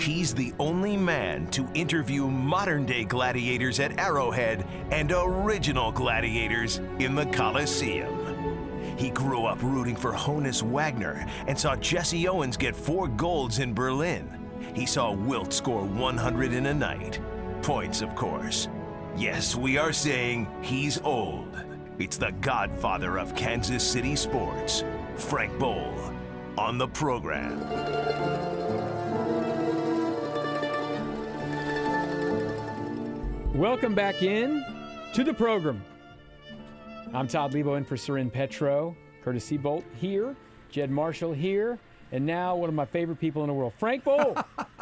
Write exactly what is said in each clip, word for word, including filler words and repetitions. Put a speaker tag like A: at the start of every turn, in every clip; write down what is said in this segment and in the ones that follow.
A: He's the only man to interview modern-day gladiators at Arrowhead and original gladiators in the Coliseum. He grew up rooting for Honus Wagner and saw Jesse Owens get four golds in Berlin. He saw Wilt score one hundred in a night. Points, of course. Yes, we are saying he's old. It's the godfather of Kansas City sports, Frank Boal, on the program.
B: Welcome back in to the program. I'm Todd Lebo in for Soren Petro. Curtis Seabolt here, Jed Marshall here, and now one of my favorite people in the world, Frank Boal.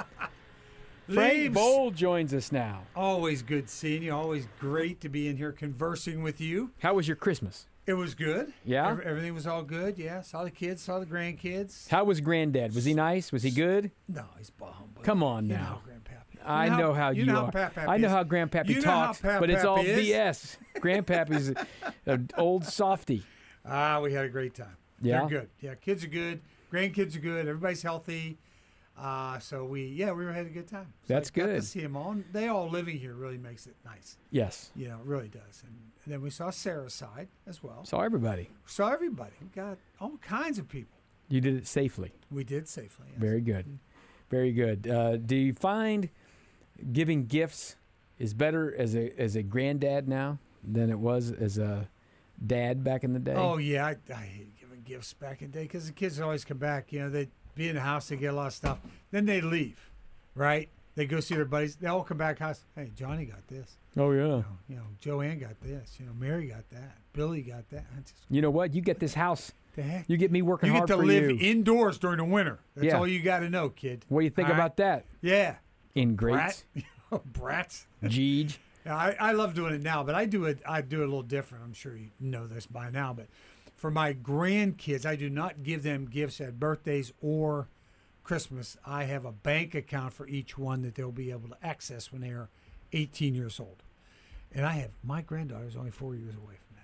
B: Frank Boal joins us now.
C: Always good seeing you. Always great to be in here conversing with you.
B: How was your Christmas?
C: It was good.
B: Yeah?
C: Every, everything was all good, yeah. Saw the kids, saw the grandkids.
B: How was Granddad? Was he nice? Was he good?
C: No, he's bum. but
B: Come on
C: you
B: now.
C: Know how Grandpappy. You
B: I
C: know,
B: know how you,
C: you know
B: are.
C: How Pappy
B: I know
C: is.
B: how Grandpappy
C: you know
B: talks,
C: how
B: but it's all
C: Pappy is.
B: B S. Grandpappy's an old softy.
C: Ah, we had a great time.
B: Yeah?
C: They're good. Yeah, kids are good. Grandkids are good. Everybody's healthy. Uh, so we, yeah, we were having a good time. So
B: That's
C: I got
B: good.
C: to see them all. They all living here really makes it nice.
B: Yes.
C: You know, it really does. And, and then we saw Sarah's side as well.
B: Saw everybody.
C: Saw everybody. We got all kinds of people.
B: You did it safely.
C: We did safely. Yes.
B: Very good. Very good. Uh, do you find giving gifts is better as a as a granddad now than it was as a dad back in the day?
C: Oh, yeah. I, I hate giving gifts back in the day because the kids always come back. You know, they'd be in the house, they get a lot of stuff. Then they leave, right? They go see their buddies. They all come back house. Hey, Johnny got this.
B: Oh, yeah.
C: You know, you know, Joanne got this. You know, Mary got that. Billy got that. I just,
B: You know what? You get this house.
C: the heck?
B: You get me working
C: You get
B: hard
C: to
B: for
C: live
B: you.
C: indoors during the winter. That's
B: Yeah.
C: all you got to know, kid.
B: What do you think
C: All right?
B: about that?
C: Yeah.
B: Ingrates.
C: Brat. Brats.
B: Jeej.
C: Yeah, I, I love doing it now, but I do it I do it a little different. I'm sure you know this by now, but for my grandkids, I do not give them gifts at birthdays or Christmas. I have a bank account for each one that they'll be able to access when they are eighteen years old. And I have my granddaughter is only four years away from that.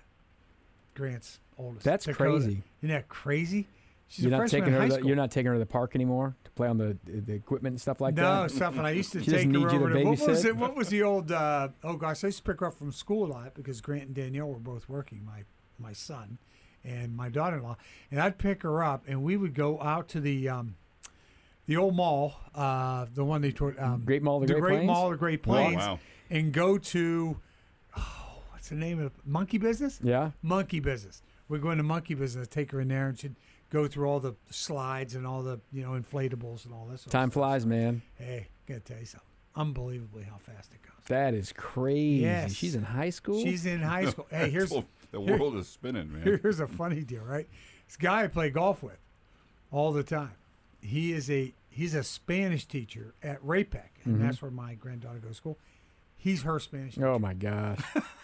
C: Grant's oldest.
B: That's
C: Dakota.
B: crazy.
C: Isn't that crazy? She's
B: You're
C: a
B: not
C: freshman
B: taking
C: in
B: her.
C: high
B: To the,
C: school.
B: you're not taking her to the park anymore to play on the the equipment and stuff like
C: no,
B: that.
C: stuff. And I used to
B: She
C: take
B: doesn't
C: her
B: need you to
C: over to what was
B: babysit?
C: it? What was the old? Uh, oh gosh, I used to pick her up from school a lot because Grant and Danielle were both working. My my son and my daughter-in-law, and I'd pick her up, and we would go out to the um, the old mall, uh, the one they toward um,
B: Great Mall of the
C: the
B: Great Plains?
C: Mall of the Great
D: Oh,
C: Plains,
D: wow.
C: and go to oh, what's the name of it? Monkey Business?
B: Yeah.
C: Monkey Business. We'd go into Monkey Business, take her in there, and she'd go through all the slides and all the you know inflatables and all this. sort of
B: Time
C: stuff.
B: flies, man.
C: Hey, gotta tell you something. Unbelievably how fast it goes.
B: That is crazy.
C: Yes.
B: She's in high school.
C: She's in high school. Hey, here's
D: the world is spinning, man.
C: here's a funny deal, right? This guy I play golf with all the time. He is a he's a Spanish teacher at Rapec, and
B: Mhm.
C: that's where my granddaughter goes to school. He's her Spanish teacher.
B: Oh my gosh.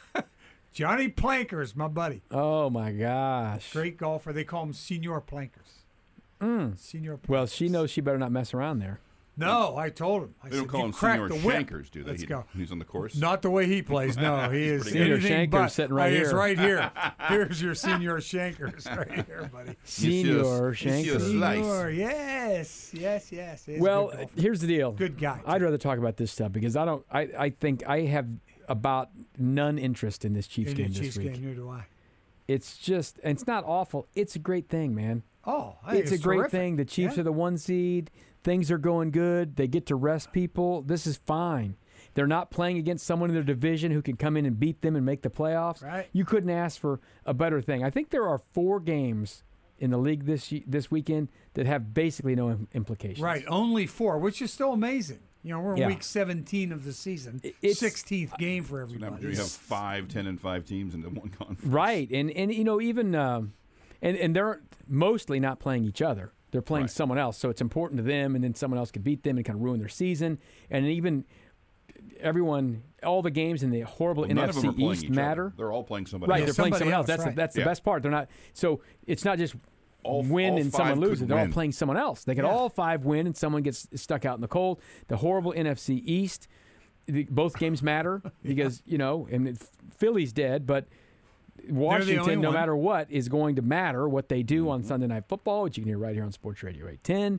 C: Johnny Plankers, my buddy.
B: Oh my gosh.
C: Great golfer. They call him Senor Plankers.
B: Mm.
C: Senor Plankers.
B: Well, she knows she better not mess around there.
C: No, I told him. I
D: They don't
C: said,
D: call
C: you
D: him
C: cracked
D: Senior
C: the whip.
D: Shankers, do they?
C: Let's
D: He-
C: go.
D: He's on the course.
C: Not the way he plays. No, he is
D: pretty good.
B: Senior
C: anything
B: Shankers
C: but.
B: sitting right
C: He is
B: here.
C: right here. Here's your Senior Shankers right here, buddy.
B: Senior
D: Monsieur
B: Shanker.
D: Slice.
C: Senior, yes, yes, yes. He's a
B: Well,
C: good golfer.
B: here's the deal.
C: Good guy.
B: I'd rather talk about this stuff because I don't. I, I think I have about none interest in this Chiefs
C: in
B: game
C: your
B: this
C: Chiefs
B: week.
C: game, neither do I.
B: It's just, and it's not awful. It's a great thing, man.
C: Oh, I think
B: It's a great
C: terrific.
B: thing. The Chiefs
C: Yeah.
B: are the one seed. Things are going good. They get to rest people. This is fine. They're not playing against someone in their division who can come in and beat them and make the playoffs.
C: Right.
B: You couldn't ask for a better thing. I think there are four games in the league this ye- this weekend that have basically no im- implications.
C: Right, only four, which is still amazing. You know, we're in
B: Yeah.
C: week seventeen of the season.
B: It- it's-
C: sixteenth game for
D: So now
C: everybody.
D: you have five, ten, and five teams into one conference.
B: Right, and and you know even um, and and they're mostly not playing each other. They're playing
D: Right.
B: someone else, so it's important to them, and then someone else could beat them and kind of ruin their season. And even everyone, all the games in the horrible
D: Well, none
B: N F
D: of
B: C
D: them are playing
B: East
D: each
B: matter.
D: other. They're all playing somebody
B: Right,
D: else.
B: they're playing
C: somebody
B: someone else.
C: else,
B: That's
C: right.
B: the, that's
D: Yeah.
B: the best part. They're not. So it's not just
D: All-
B: win
D: all
B: and someone
D: five
B: loses.
D: could
B: They're all
D: win.
B: playing someone else. They could
C: Yeah.
B: all five win and someone gets stuck out in the cold. The horrible N F C East. The, both games matter because you know, and it- Philly's dead, but
C: only
B: Washington, no
C: one.
B: matter what, is going to matter what they do
D: Mm-hmm.
B: on Sunday Night Football, which you can hear right here on Sports Radio eight ten.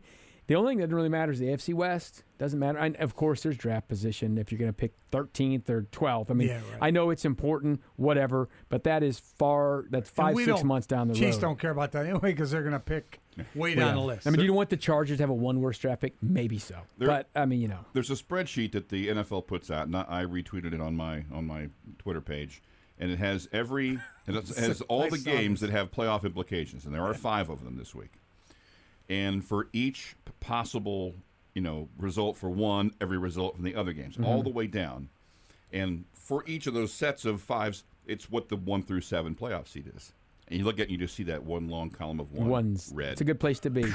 B: The only thing that really matters is the A F C West. Doesn't matter. And of course, there's draft position if you're going to pick thirteenth or twelfth. I mean,
C: Yeah, right.
B: I know it's important, whatever, but that is far. That's
C: And
B: five,
C: we
B: six
C: don't-
B: months down the
C: Chiefs
B: road.
C: don't care about that anyway because they're going to pick way down
B: Yeah.
C: the list.
B: I mean, do you want the Chargers to have a one worst draft pick? Maybe so.
D: There-
B: but I mean, you know,
D: There's a spreadsheet that the N F L puts out, and I I retweeted it on my on my Twitter page, and it has every it has, has all
C: I
D: the
C: saw
D: games
C: this.
D: that have playoff implications, and there are five of them this week. And for each p- possible, you know, result for one, every result from the other games, all the way down, and for each of those sets of fives, it's what the one through seven playoff seed is. And you look at it, and you just see that one long column of one
B: one's
D: red.
B: it's a good place to be.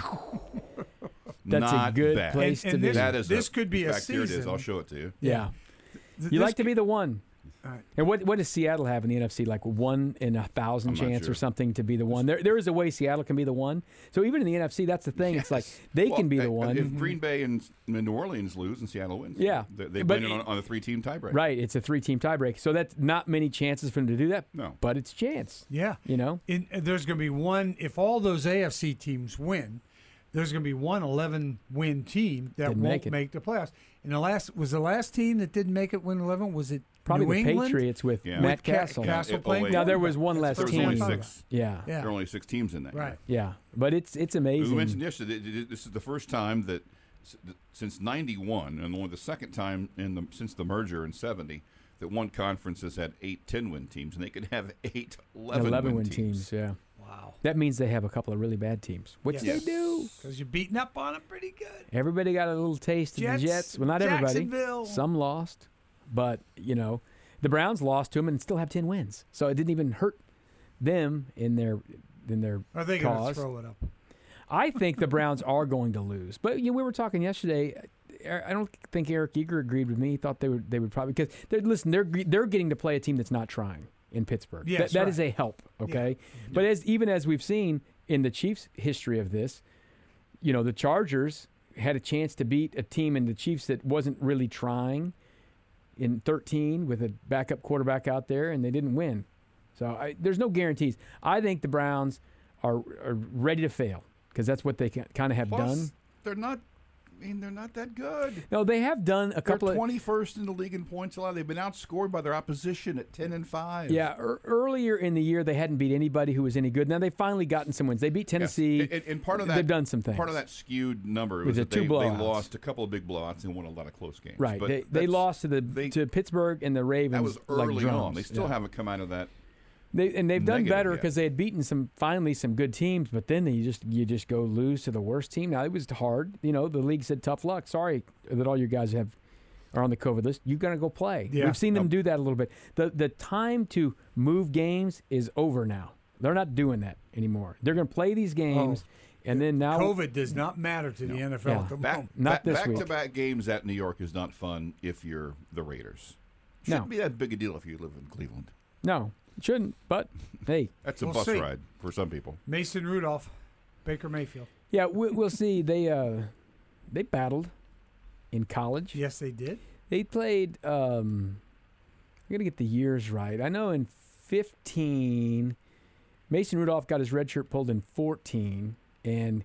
B: That's
D: Not
B: a good
D: bad.
B: place
C: And-
B: to
C: and
B: be.
C: this-
D: That is
C: This
D: a,
C: could be
D: in
C: a
D: fact, Here it is.
C: season.
D: I'll show it to you.
B: yeah.
C: Th-
B: You
C: this
B: like to be the one.
C: All right.
B: And what what does Seattle have in the N F C? Like one in a thousand
D: I'm not
B: chance
D: sure.
B: or something to be the one. There there is a way Seattle can be the one. So even in the N F C, that's the thing. It's like they
D: Well,
B: can be
D: uh,
B: the one.
D: If Green Bay and and New Orleans lose and Seattle wins,
B: Yeah.
D: they, they
B: But
D: win it on,
B: it-
D: on a three-team tiebreak.
B: Right, it's a three-team tiebreak. So that's not many chances for them to do that.
D: No.
B: But it's a chance.
C: Yeah.
B: You know?
C: In, there's going to be one, if all those A F C teams win, there's going to be one eleven-win team that
B: Didn't
C: won't
B: make it.
C: make the playoffs. And the last was the last team that didn't make it win eleven. Was it
B: Probably
C: New
B: the
C: England?
B: Patriots with
D: Yeah.
B: Matt
C: With Ca-
B: Castle.
C: Castle
D: Yeah,
C: playing.
D: oh, wait.
B: Now, there
C: quarterback.
B: was one
C: That's
B: less
C: the
D: There
C: first
D: was
C: time
D: only
C: I thought of
D: six.
B: Yeah.
C: Yeah.
D: There are only six teams in that.
C: Right.
B: Yeah. But it's it's
D: We
B: amazing.
D: mentioned yesterday. th- th- This is the first time that s- th- since ninety-one, and only the second time in the since the merger in seventy, that one conference has had eight ten-win teams, and they could have eight eleven-win
B: eleven-win
D: teams.
B: teams. Yeah.
C: Wow.
B: That means they have a couple of really bad teams, which
C: Yes.
B: they do.
C: Because you're beating up on them pretty good.
B: Everybody got a little taste of
C: Jets,
B: the Jets. Well, not everybody.
C: Jacksonville.
B: Some lost, but you know, the Browns lost to them and still have ten wins. So it didn't even hurt them in their in their
C: Are they going to
B: cause.
C: throw it up?
B: I think the Browns are going to lose. But you know, we were talking yesterday. I don't think Eric Eager agreed with me. He thought they would they would probably because they're listen they're they're getting to play a team that's not trying in Pittsburgh.
C: Yes,
B: that, that
C: right.
B: is a help. Okay, but as even as we've seen in the Chiefs' history of this, you know, the Chargers had a chance to beat a team in the Chiefs that wasn't really trying in thirteen with a backup quarterback out there, and they didn't win. So I, there's no guarantees. I think the Browns are, are ready to fail because that's what they kind of have
D: Plus,
B: done.
D: they're not. I mean, they're not that good.
B: No, they have done a couple
D: They're
B: of
D: twenty-first in the league in points allowed. They've been outscored by their opposition at ten and five.
B: yeah. Er, earlier in the year, they hadn't beat anybody who was any good. Now they've finally gotten some wins. They beat
D: Yes.
B: Tennessee.
D: And, and part of that,
B: they've done some things.
D: Part of that skewed number
B: With
D: was
B: the
D: that
B: two
D: they, they
B: blowouts.
D: lost a couple of big blowouts and won a lot of close games.
B: Right.
D: But
B: They, they
D: that's-
B: lost to the
D: they-
B: to Pittsburgh and the Ravens.
D: That was
B: like
D: early
B: drums.
D: on. They still
B: Yeah.
D: haven't come out of that.
B: They, and they've done
D: negative
B: better
D: yet.
B: because they had beaten some finally some good teams, but then you just you just go lose to the worst team. Now it was hard, you know. The league said tough luck. Sorry that all you guys have are on the COVID list. You've got to go play.
C: Yeah.
B: We've seen them
D: Nope.
B: do that a little bit. the The time to move games is over now. They're not doing that anymore. They're going to play these games, and then now
C: COVID does not matter to the N F L
B: Yeah.
C: at the
D: Back,
C: moment.
B: Not
D: back,
B: this
D: back
B: week.
D: to back games at New York is not fun if you're the Raiders. Shouldn't
B: No.
D: be that big a deal if you live in Cleveland.
B: no it shouldn't. But hey,
D: That's a
C: We'll
D: bus
C: see.
D: ride for some people.
C: Mason Rudolph, Baker Mayfield.
B: yeah, we, we'll see. They uh, they battled in college.
C: Yes, they did.
B: They played. Um, I'm gonna get the years right. I know in fifteen, Mason Rudolph got his red shirt pulled in fourteen, and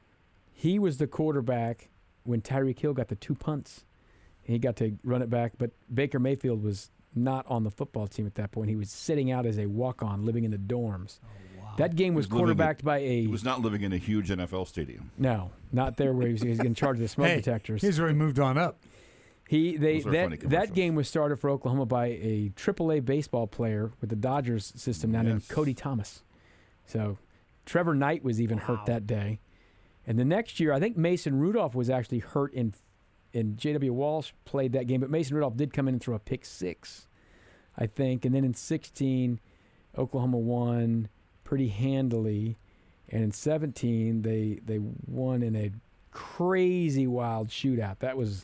B: he was the quarterback when Tyreek Hill got the two punts. He got to run it back, but Baker Mayfield was not on the football team at that point. He was sitting out as a walk-on, living in the dorms. That game was
D: He was living
B: quarterbacked by a
D: He was not living in a huge N F L stadium.
B: no, not there where he was, he was in charge of the smoke
C: Hey,
B: detectors.
C: he's already moved on up.
B: He they
D: Those are funny
B: that that
D: commercials.
B: game was started for Oklahoma by a triple A baseball player with the Dodgers system now named
D: Yes.
B: Cody Thomas. So Trevor Knight was even hurt
C: Wow.
B: that day. And the next year, I think Mason Rudolph was actually hurt in and J W. Walsh played that game, but Mason Rudolph did come in and throw a pick six, I think. And then in sixteen, Oklahoma won pretty handily. And in seventeen, they they won in a crazy wild shootout. That was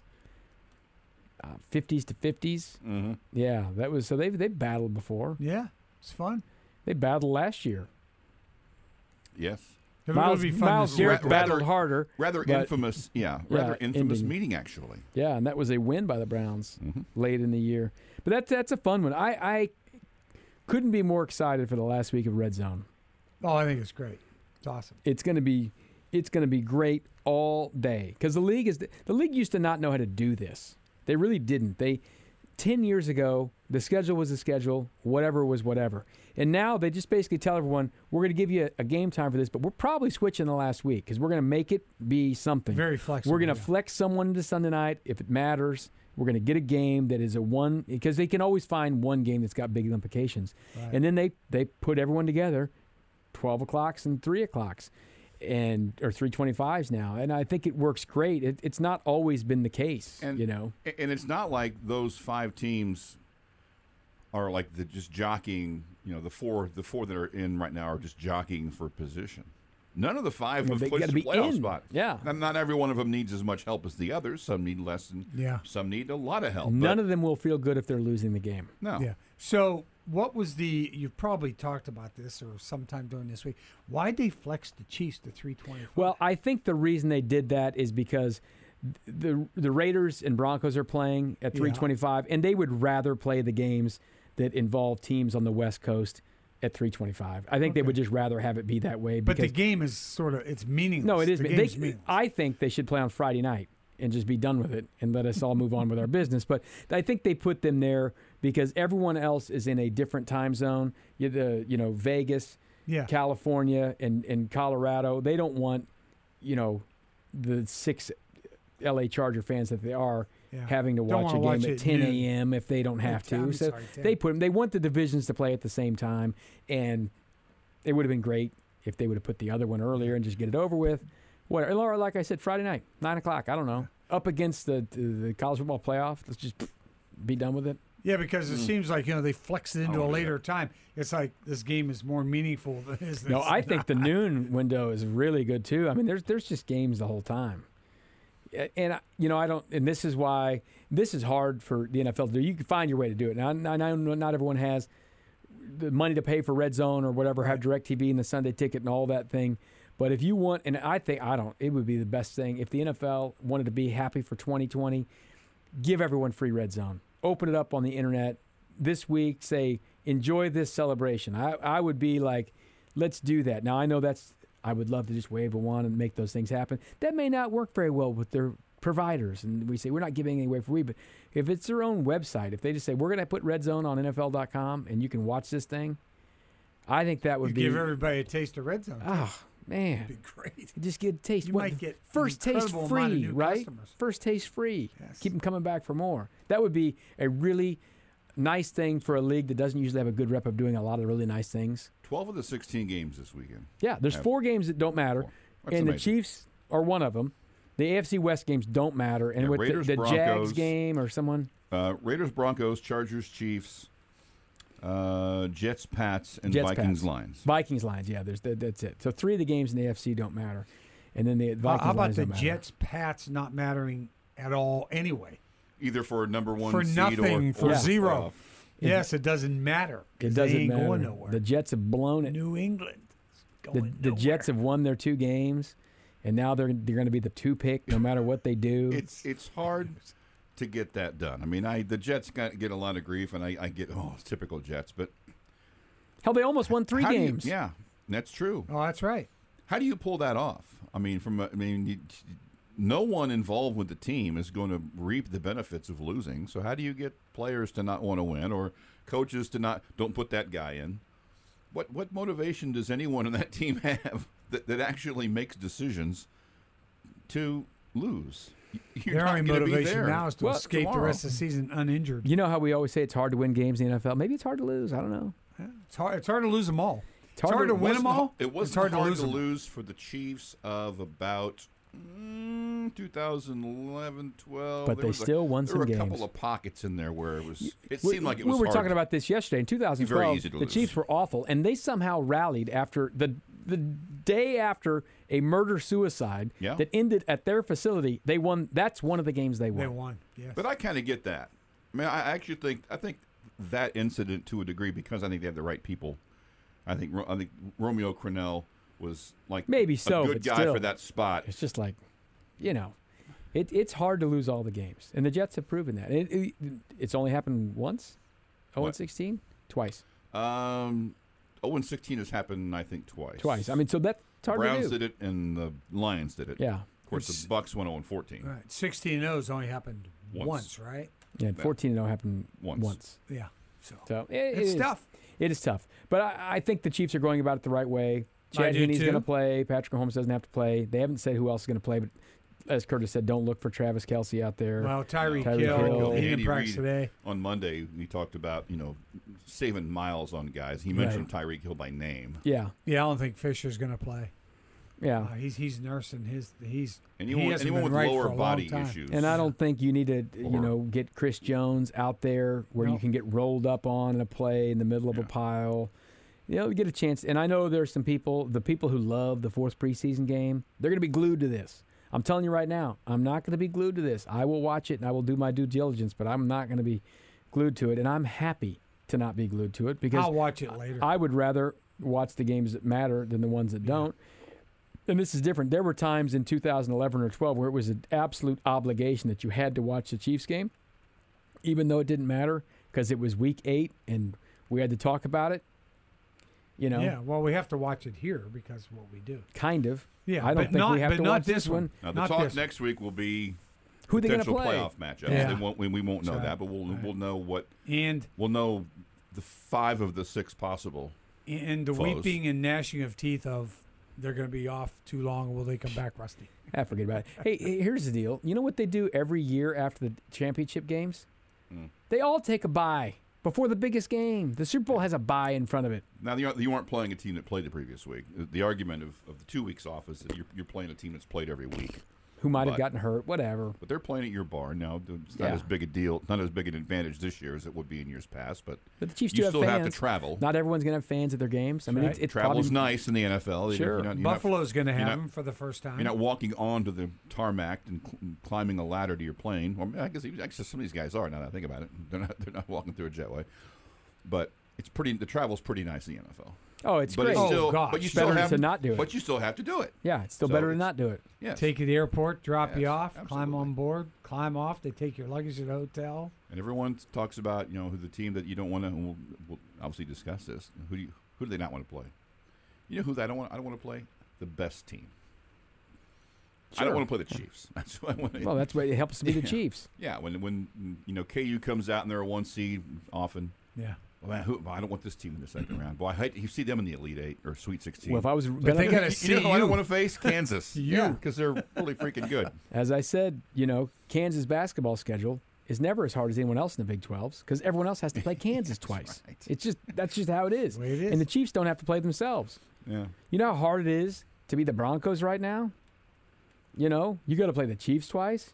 B: uh, fifties to fifties.
D: Mm-hmm.
B: Yeah, that was so they've they've battled before.
C: Yeah, it's fun.
B: They battled last year.
D: Yes.
C: It'll
B: Miles,
C: be fun
B: Miles
C: to see.
B: Garrett
D: Ra-
B: battled
D: rather-
B: harder.
D: Rather
B: But-
D: infamous, yeah,
B: Yeah,
D: rather infamous
B: ending.
D: meeting, actually.
B: Yeah, and that was a win by the Browns
D: Mm-hmm.
B: late in the year. But that's that's a fun one. I, I couldn't be more excited for the last week of Red Zone.
C: Oh, I think it's great. It's awesome.
B: It's going to be It's going to be great all day because the league is the league used to not know how to do this. They really didn't. They ten years ago, the schedule was the schedule, whatever was whatever. And now they just basically tell everyone, we're going to give you a, a game time for this, but we're probably switching the last week because we're going to make it be something.
C: Very flexible.
B: We're going to
C: yeah.
B: flex someone to Sunday night if it matters. We're going to get a game that is a one, because they can always find one game that's got big implications.
C: Right.
B: And then they, they put everyone together, twelve o'clocks and three o'clocks. And or three twenty-fives now, and I think it works great. It, it's not always been the case,
D: And,
B: you know.
D: And it's not like those five teams are like the just jockeying. You know, the four the four that are in right now are just jockeying for position. None of the five
B: Well,
D: have
B: they
D: placed
B: gotta
D: a
B: be
D: playoff
B: in.
D: spot.
B: Yeah.
D: Not, not every one of them needs as much help as the others. Some need less, and
C: Yeah.
D: some need a lot of help.
B: None
D: but
B: of them will feel good if they're losing the game.
D: no.
C: Yeah. So what was the? You've probably talked about this or sometime during this week. Why'd they flex the Chiefs to three twenty-five?
B: Well, I think the reason they did that is because the the Raiders and Broncos are playing at three twenty-five, and they would rather play the games that involve teams on the West Coast at three twenty-five. I think they
C: Okay.
B: would just rather have it be that way.
C: But the
B: because-
C: game is sort of it's meaningless.
B: No, it is.
C: The
B: They,
C: game's meaningless.
B: I think they should play on Friday night and just be done with it and let us all move on with our business. But I think they put them there because everyone else is in a different time zone. You, the, you know, Vegas,
C: Yeah.
B: California, and, and Colorado. They don't want, you know, the six L A Charger fans that they are
C: Yeah.
B: having to
C: Don't
B: watch a
C: wanna
B: game
C: watch
B: at
C: it
B: ten
C: noon.
B: a.m. if they don't have
C: I'm
B: to. So
C: sorry, ten.
B: they put them. They want the divisions to play at the same time, and it would have been great if they would have put the other one earlier and just get it over with. What, or like I said, Friday night, nine o'clock. I don't know. Up against the the college football playoff. Let's just be done with it.
C: Yeah, because it seems like, you know, they flex it into a
D: wanna do
C: later time. It's like this game is more meaningful than is this.
B: No, I think the noon window is really good too. I mean, there's there's just games the whole time, A- and I, you know I don't. And this is why this is hard for the N F L to do. You can find your way to do it. Now, I know not everyone has the money to pay for Red Zone or whatever, have DirecTV and the Sunday Ticket and all that thing. But if you want, and I think I don't, it would be the best thing if the N F L wanted to be happy for twenty twenty. Give everyone free Red Zone. Open it up on the internet this week. Say, enjoy this celebration. I, I would be like, let's do that. Now, I know that's, I would love to just wave a wand and make those things happen. That may not work very well with their providers. And we say, we're not giving any away for free. But if it's their own website, if they just say, we're going to put Red Zone on N F L dot com and you can watch this thing, I think that would
C: you
B: be.
C: give everybody a taste of Red Zone.
B: Oh, man.
C: That'd be great.
B: You just get a taste.
C: You
B: What-
C: might get
B: first
C: an
B: taste
C: incredible amount of
B: free,
C: new
B: right?
C: customers.
B: First taste free.
C: Yes.
B: Keep them coming back for more. That would be a really nice thing for a league that doesn't usually have a good rep of doing a lot of really nice things.
D: Twelve of the sixteen games this weekend.
B: Yeah, there's
D: Have-
B: four games that don't matter,
D: Four. That's
B: and the
D: amazing.
B: Chiefs are one of them. The A F C West games don't matter, and
D: Yeah,
B: with
D: Raiders,
B: the, the Jags
D: Broncos.
B: game or someone,
D: Uh, Raiders, Broncos, Chargers, Chiefs, uh, Jets, Pats, and
B: Jets,
D: Vikings,
B: Pats.
D: Lions.
B: Vikings lines. Yeah, there's that, that's it. So three of the games in the A F C don't matter, and then the
C: How,
B: Vikings
C: how about
B: lines
C: the
B: don't matter.
C: Jets Pats not mattering at all anyway?
D: Either for number one
C: For
D: seed
C: nothing,
D: or,
C: for
D: or
C: zero.
D: playoff.
C: Yes, it doesn't matter. 'cause
B: It
C: they
B: doesn't
C: ain't
B: matter.
C: going nowhere.
B: The Jets have blown it.
C: New England. is
B: The,
C: Going
B: the Jets
C: nowhere.
B: have won their two games, and now they're they're going to be the two pick no matter what they do.
D: It's it's hard to get that done. I mean, I the Jets got, get a lot of grief, and I, I get oh, it's typical Jets. But
B: Hell, they almost won three
D: how do you-
B: games.
D: yeah, that's true.
C: Oh, that's right.
D: How do you pull that off? I mean, from a- I mean, you, no one involved with the team is going to reap the benefits of losing. So how do you get players to not want to win, or coaches to not don't put that guy in? What what motivation does anyone on that team have that, that actually makes decisions to lose? You're
C: Their
D: not
C: only
D: gonna be
C: motivation
D: there
C: now is to
B: Well,
C: escape the
D: tomorrow.
C: rest of the season uninjured.
B: You know how we always say it's hard to win games in the N F L? Maybe it's hard to lose. I don't know.
C: Yeah, It's hard. It's hard to lose them all.
B: It's
C: It's hard, to, win
D: Wasn't
C: them all.
D: h- It wasn't
C: it's hard,
D: hard
C: to lose them.
D: lose for the Chiefs of about mm, two thousand eleven, twelve.
B: But
D: There
B: they
D: was a-
B: still won
D: there
B: some
D: were a
B: games.
D: couple of pockets in there where it was. It
B: We-
D: seemed like it
B: we
D: was.
B: were
D: hard
B: talking
D: to-
B: about this yesterday. In two thousand twelve,
D: Very easy to
B: the
D: lose.
B: Chiefs were awful, and they somehow rallied after the the day after a murder suicide
D: Yeah.
B: that ended at their facility. They won. That's one of the games they won.
C: They won. Yes.
D: But I kind of get that. I mean, I actually think I think that incident to a degree, because I think they had the right people. I think Ro- I think Romeo Crennel was like
B: Maybe so,
D: a good
B: but
D: guy
B: still.
D: for that spot.
B: It's just like, you know, it, it's hard to lose all the games, and the Jets have proven that. It, it, it's only happened once. oh and
D: What?
B: sixteen, twice,
D: Um, oh and sixteen has happened, I think, twice.
B: twice. I mean, so that It's hard
D: Browns
B: to do.
D: did it, and the Lions did it.
B: Yeah.
D: Of course,
C: It's-
D: the Bucks went oh and fourteen.
C: Right. sixteen and oh's only happened
D: Once.
C: once, right?
B: Yeah, fourteen and oh happened
D: Once.
B: once.
C: Yeah. So,
B: So it, it
C: it's
B: is-
C: tough.
B: It is tough. But I, I think the Chiefs are going about it the right way.
C: I
B: Chad
C: do
B: Henney's
C: too.
B: going to play. Patrick Mahomes doesn't have to play. They haven't said who else is going to play, but as Curtis said, don't look for Travis Kelce out there.
C: Well, Tyreek
B: Tyreek
C: Hill,
B: Hill.
C: he didn't
D: Andy
C: practice
D: Reid
C: today.
D: On Monday, we talked about, you know, saving miles on guys. He mentioned Tyreek Hill by name.
B: yeah,
C: Yeah, I don't think Fisher's going to play.
B: yeah.
C: Uh, he's he's nursing his he's
D: Anyone,
C: he hasn't
D: anyone
C: been
D: with
C: right
D: lower
C: for a long
D: body
C: time.
D: issues.
B: And I don't think you need to, you
D: Or-
B: know, get Chris Jones out there where you
C: No.
B: can get rolled up on in a play in the middle of a
D: Yeah.
B: pile. You know, get a chance. And I know there's some people, the people who love the fourth preseason game, they're going to be glued to this. I'm telling you right now, I'm not going to be glued to this. I will watch it and I will do my due diligence, but I'm not going to be glued to it. And I'm happy to not be glued to it because
C: I'll watch it later.
B: I would rather watch the games that matter than the ones that don't. And this is different. There were times in two thousand eleven or twelve where it was an absolute obligation that you had to watch the Chiefs game, even though it didn't matter because it was week eight and we had to talk about it. You know,
C: Yeah, well, we have to watch it here because of what we do.
B: kind of.
C: Yeah,
B: I don't
C: but
B: think
C: not,
B: we have
C: but
B: to
C: not
B: watch
C: this one.
D: Now, the
C: Not
D: talk
C: this one.
D: next week will be
B: Who are they going to
D: potential
B: play?
D: playoff matchups.
C: Yeah.
D: They won't, we, we won't know
C: That's right.
D: that, but we'll
C: Right.
D: we'll know what
C: And
D: we'll know the five of the six possible.
C: and the
D: Foes.
C: weeping and gnashing of teeth of they're going to be off too long. Will they come back rusty?
B: I forget about it. Hey, hey, here's the deal. You know what they do every year after the championship games?
D: Mm.
B: They all take a bye before the biggest game. The Super Bowl has a bye in front of it.
D: Now, you aren't- you aren't playing a team that played the previous week. The- The argument of, of the two weeks off is that you're, you're playing a team that's played every week.
B: Who might have
D: But-
B: gotten hurt, whatever.
D: But they're playing at your bar now. It's not
B: Yeah.
D: as big a deal, not as big an advantage this year as it would be in years past. But
B: But the Chiefs
D: you
B: do have
D: still have to
B: fans.
D: travel.
B: Not everyone's going to have fans at their games. I mean,
C: Right.
B: it's, it's
D: Travel's
B: probably,
D: nice in the N F L. You're
B: Sure.
D: not- you're not-
C: Buffalo's going to
D: you're
C: have
D: not-
C: them for the first time.
D: You're not walking onto the tarmac and cl- climbing a ladder to your plane. Or I guess actually some of these guys are. Now that I think about it, they're not. They're not walking through a jetway. But it's pretty. The travel's pretty nice in the N F L.
B: Oh, it's
D: but
B: great.
D: It's
C: Oh,
D: still,
C: gosh.
D: but you
C: It's
D: still
B: better
D: have
B: to not do it.
D: But you still have to do it.
B: Yeah, it's still
D: So
B: better to
D: it's-
B: not do it.
D: Yes.
C: Take you to the airport, drop
D: Yes,
C: you off, climb
D: absolutely.
C: on board, climb off. They take your luggage to the hotel.
D: And everyone talks about, you know, who the team that you don't want to. And we'll, we'll obviously discuss this. Who do you? Who do they not want to play? You know who I don't want. I don't want to play the best team. I
B: Sure.
D: don't want to play the Chiefs. That's who I want to.
B: Well, that's what it helps to be the
D: Yeah.
B: Chiefs.
D: Yeah, when when you know K U comes out and they're a one seed often.
C: Yeah.
D: Well, man, who, I don't want this team in the second round. Boy, I hate you see them in the Elite Eight or Sweet Sixteen.
B: Well, if I was,
C: But they gotta
D: you
C: see
D: know who I
C: you.
D: don't want to face Kansas.
C: You.
D: because they're really freaking good.
B: as I said, you know, Kansas basketball schedule is never as hard as anyone else in the Big twelves because everyone else has to play Kansas twice.
D: right.
B: It's just that's just how it is.
C: The way it is.
B: And the Chiefs don't have to play themselves.
D: Yeah,
B: You know how hard it is to be the Broncos right now? You know, you got to play the Chiefs twice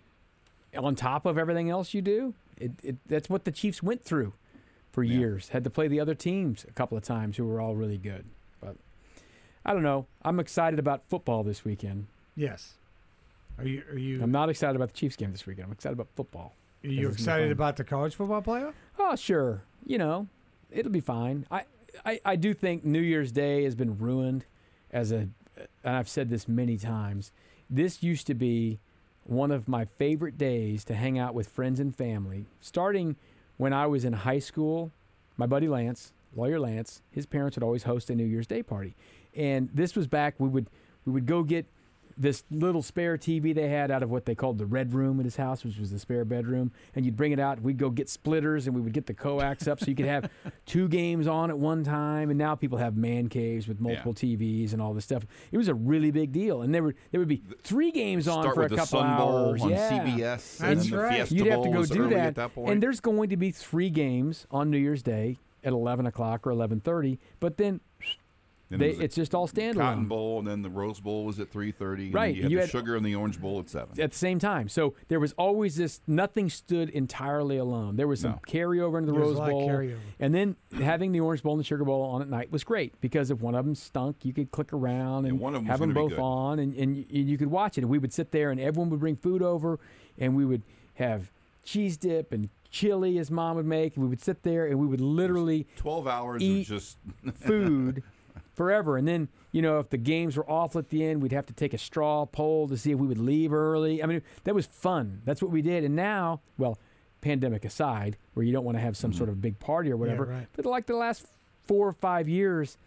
B: on top of everything else you do. It, it, that's what the Chiefs went through for
D: Yeah.
B: years. Had to play the other teams a couple of times who were all really good. But I don't know. I'm excited about football this weekend.
C: Yes. Are you are you
B: I'm not excited about the Chiefs game this weekend. I'm excited about football.
C: are you
B: This is
C: excited
B: fun.
C: about the college football playoff?
B: Oh, sure. You know, it'll be fine. I, I, I do think New Year's Day has been ruined as a, and I've said this many times. This used to be one of my favorite days to hang out with friends and family. Starting when I was in high school, my buddy Lance, lawyer Lance, his parents would always host a New Year's Day party. And this was back, we would we would go get this little spare T V they had out of what they called the red room at his house, which was the spare bedroom. And you'd bring it out. We'd go get splitters, and we would get the coax up so you could have two games on at one time. And now people have man caves with multiple
D: Yeah.
B: T Vs and all this stuff. It was a really big deal. And there would there would be three games on
D: Start
B: for
D: with
B: a
D: the
B: couple
D: Sun Bowl
B: hours.
D: on
B: yeah.
D: C B S.
C: That's
D: and then the
C: right.
D: Fiesta
B: You'd have to
D: Bowl
B: go
D: was
B: do
D: early
B: that.
D: At that point.
B: And there's going to be three games on New Year's Day at eleven o'clock or eleven thirty. But then
D: Then
B: they,
D: there was the
B: it's just all
D: Cotton
B: standalone.
D: Bowl, and then the Rose Bowl was at three thirty.
B: Right,
D: And you had
B: you
D: the
B: had-
D: Sugar and the Orange Bowl at seven.
B: At the same time. So there was always this, nothing stood entirely alone. There was some
D: No.
B: carryover into the
C: There was
B: Rose
C: a lot of
B: Bowl.
C: carryover.
B: And then having the Orange Bowl and the Sugar Bowl on at night was great because if one of them stunk, you could click around and,
D: And one of them
B: have
D: was
B: them
D: gonna be
B: both
D: good.
B: on and, and, y- you could watch it. And we would sit there and everyone would bring food over and we would have cheese dip and chili his mom would make. And we would sit there and we would literally
D: Twelve hours
B: Eat-
D: of just
B: food forever. And then, you know, if the games were awful at the end, we'd have to take a straw poll to see if we would leave early. I mean, that was fun. That's what we did. And now, well, pandemic aside, where you don't want to have some sort of big party or whatever,
C: right.
B: but like the last four or five years,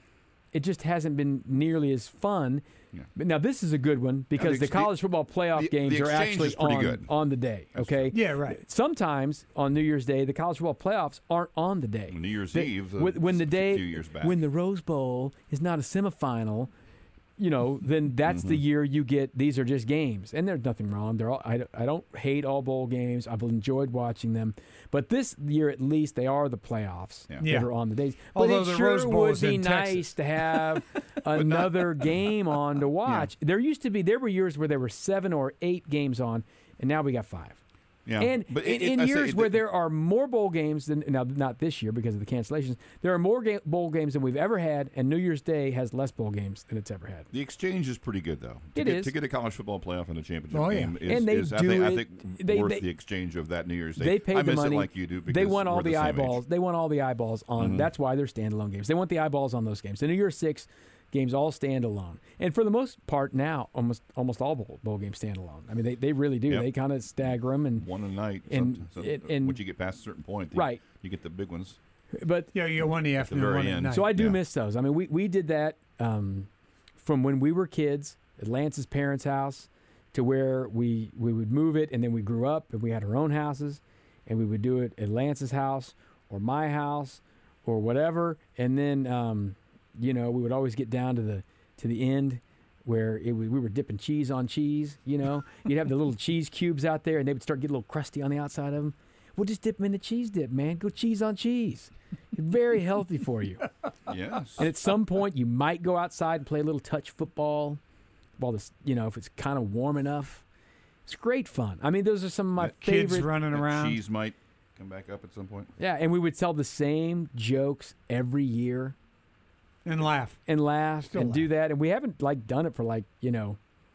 B: it just hasn't been nearly as fun.
D: Yeah.
B: But now this is a good one because
D: the
B: the,
D: ex-
B: college football playoff
D: the-
B: games
D: the
B: are
D: exchange
B: actually
D: is pretty
B: on,
D: good.
B: on the day. Okay.
C: Yeah, right.
B: Sometimes on New Year's Day, the college football playoffs aren't on the day.
D: New Year's
B: They-
D: Eve, uh,
B: when, when the
D: a
B: day,
D: few years back.
B: when the Rose Bowl is not a semifinal, you know, then that's the
D: Mm-hmm.
B: year you get. These are just games, and there's nothing wrong. They're all. I, I don't hate all bowl games. I've enjoyed watching them, but this year at least they are the playoffs
D: Yeah.
B: that
C: Yeah.
B: are on the days. But
C: Although
B: it
C: the
B: sure
C: Rose Bowl
B: would
C: is
B: be
C: in
B: nice
C: Texas.
B: to have another game on to watch. There used to be there were years where there were seven or eight games on, and now we got five.
D: yeah.
B: And
D: but
B: in,
D: it- it-
B: in
D: I say
B: years
D: it-
B: where there are more bowl games than now, not this year because of the cancellations, there are more ga- bowl games than we've ever had, and New Year's Day has less bowl games than it's ever had.
D: The exchange is pretty good, though. To
B: It
D: get,
B: is.
D: to get a college football playoff and a championship
C: Oh, yeah.
D: game is,
B: And they
D: is I
B: do
D: think, I
B: it-
D: think
B: they-
D: worth
B: they-
D: the exchange of that New Year's Day.
B: They paid
D: I
B: the
D: miss
B: money.
D: it like you do because
B: They want all
D: we're
B: the,
D: the same
B: eyeballs.
D: age. Mm-hmm.
B: They want all the eyeballs on. That's why they're standalone games. They want the eyeballs on those games. The New Year's Six games all stand alone, and for the most part now, almost almost all bowl, bowl games stand alone. I mean, they, they really do.
D: Yep.
B: They kind of stagger them, and
D: One a night.
B: And-
D: some- some-
B: it- and-
D: once you get past a certain point,
B: Right.
D: you get the big ones.
B: but
C: Yeah, you get one in the afternoon,
D: very
C: one at
D: end.
C: night.
B: So I do
D: Yeah.
B: miss those. I mean, we, we did that um, from when we were kids at Lance's parents' house to where we, we would move it, and then we grew up and we had our own houses, and we would do it at Lance's house or my house or whatever. And then, um, you know, we would always get down to the to the end where it, we, we were dipping cheese on cheese. You know, you'd have the little cheese cubes out there, and they would start getting a little crusty on the outside of them. We'll just dip them in the cheese dip, man. Go cheese on cheese. Very healthy for you.
D: Yes.
B: And at some point, you might go outside and play a little touch football, while this, you know, if it's kind of warm enough. It's great fun. I mean, those are some of my
C: The kids
B: favorite.
C: running
D: That
C: around.
D: cheese might come back up at some point.
B: Yeah, and we would tell the same jokes every year
C: And laugh.
B: and laugh
C: Still
B: and do
C: laugh.
B: that. And we haven't like done it for like you know,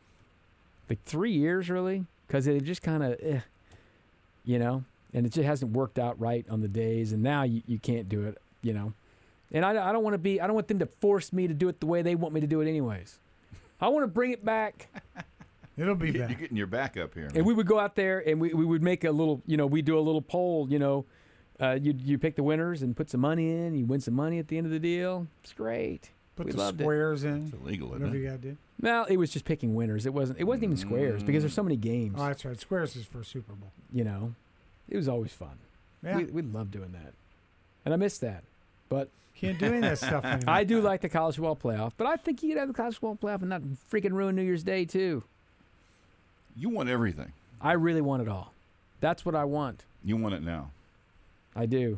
B: like three years really, because it just kind of, eh, you know, and it just hasn't worked out right on the days. And now you, you can't do it, you know. And I, I don't want to be. I don't want them to force me to do it the way they want me to do it, anyways. I want to bring it back.
C: It'll be
D: You-
C: back.
D: You're getting your back up here.
B: And
D: man.
B: we would go out there and we, we would make a little, you know, we do a little poll, you know. Uh, you you pick the winners and put some money in. You win some money at the end of the deal. It's great.
C: Put
B: we
C: the
B: loved it.
C: squares in.
D: It's illegal, isn't
C: Whatever
D: it?
C: you got to do.
B: Well, it was just picking winners. It wasn't. It wasn't even squares because there's so many games.
C: Oh, that's right. Squares is for Super Bowl.
B: You know, it was always fun.
C: Yeah.
B: We we loved doing that, and I miss that. But
C: Can't do any of that stuff anymore.
B: I do like the college football playoff. But I think you could have the college football playoff and not freaking ruin New Year's Day too.
D: You want everything.
B: I really want it all. That's what I want.
D: You want it now.
B: I do.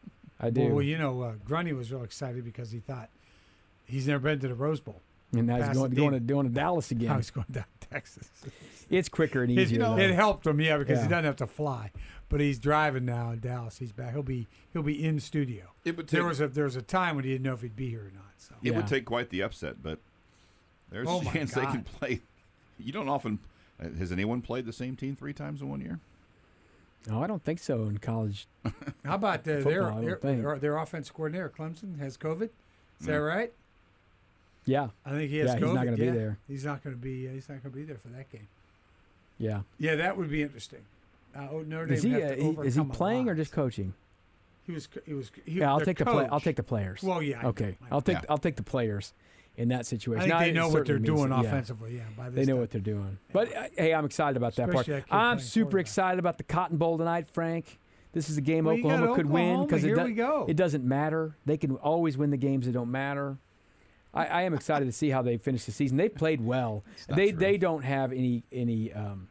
B: I do.
C: Well, well, you know, uh, Grundy was real excited because he thought he's never been to the Rose Bowl.
B: and now he's going,
C: Pasadena.
B: going to going to Dallas
C: I
B: again.
C: was going down to Texas.
B: It's quicker and
C: It,
B: easier. though.
C: it helped him, yeah, because
B: Yeah.
C: he doesn't have to fly. But he's driving now in Dallas. He's back. He'll be he'll be in studio.
D: It would take,
C: There was a there was a time when he didn't know if he'd be here or not. So
D: it would
B: Yeah.
D: take quite the upset, but there's
C: Oh
D: a
C: my
D: chance they can
C: God.
D: play. You don't often. uh, Has anyone played the same team three times in one year?
B: No, I don't think so in college.
C: how about the,
B: Football,
C: their
B: I don't
C: their,
B: think.
C: their their offense coordinator Clemson has COVID? Is that
D: Yeah.
C: right?
B: Yeah,
C: I think he has
B: Yeah,
C: COVID.
B: he's not gonna be
C: yeah.
B: there.
C: He's not going to be. Uh, he's not going to be there for that game.
B: yeah.
C: Yeah, that would be interesting. Uh, oh, Notre Dame
B: Is he,
C: would
B: uh,
C: have to
B: he is he
C: overcome a
B: playing or
C: lot.
B: just coaching?
C: He was. He was. He,
B: Yeah, I'll
C: the
B: take the play. I'll
C: coach-
B: take the players.
C: Well, yeah. I know,
B: okay,
C: I know.
B: I'll take
D: Yeah.
B: I'll take the players in that situation.
C: I think
B: Now,
C: they
B: it
C: know what they're
B: certainly means
C: doing
B: that- yeah,
C: offensively. Yeah, by this
B: They know
C: time.
B: what they're doing. But uh, hey, I'm excited about that part.
C: Especially that kid
B: I'm
C: playing
B: super
C: quarterback.
B: excited about the Cotton Bowl tonight, Frank. This is a game
C: Well, you got
B: Oklahoma could win
C: Oklahoma.
B: because it,
C: Here
B: do-
C: we go.
B: it doesn't matter. They can always win the games that don't matter. I, I am excited to see how they finish the season. They've played well.
D: not
B: They
D: true.
B: they don't have any any um,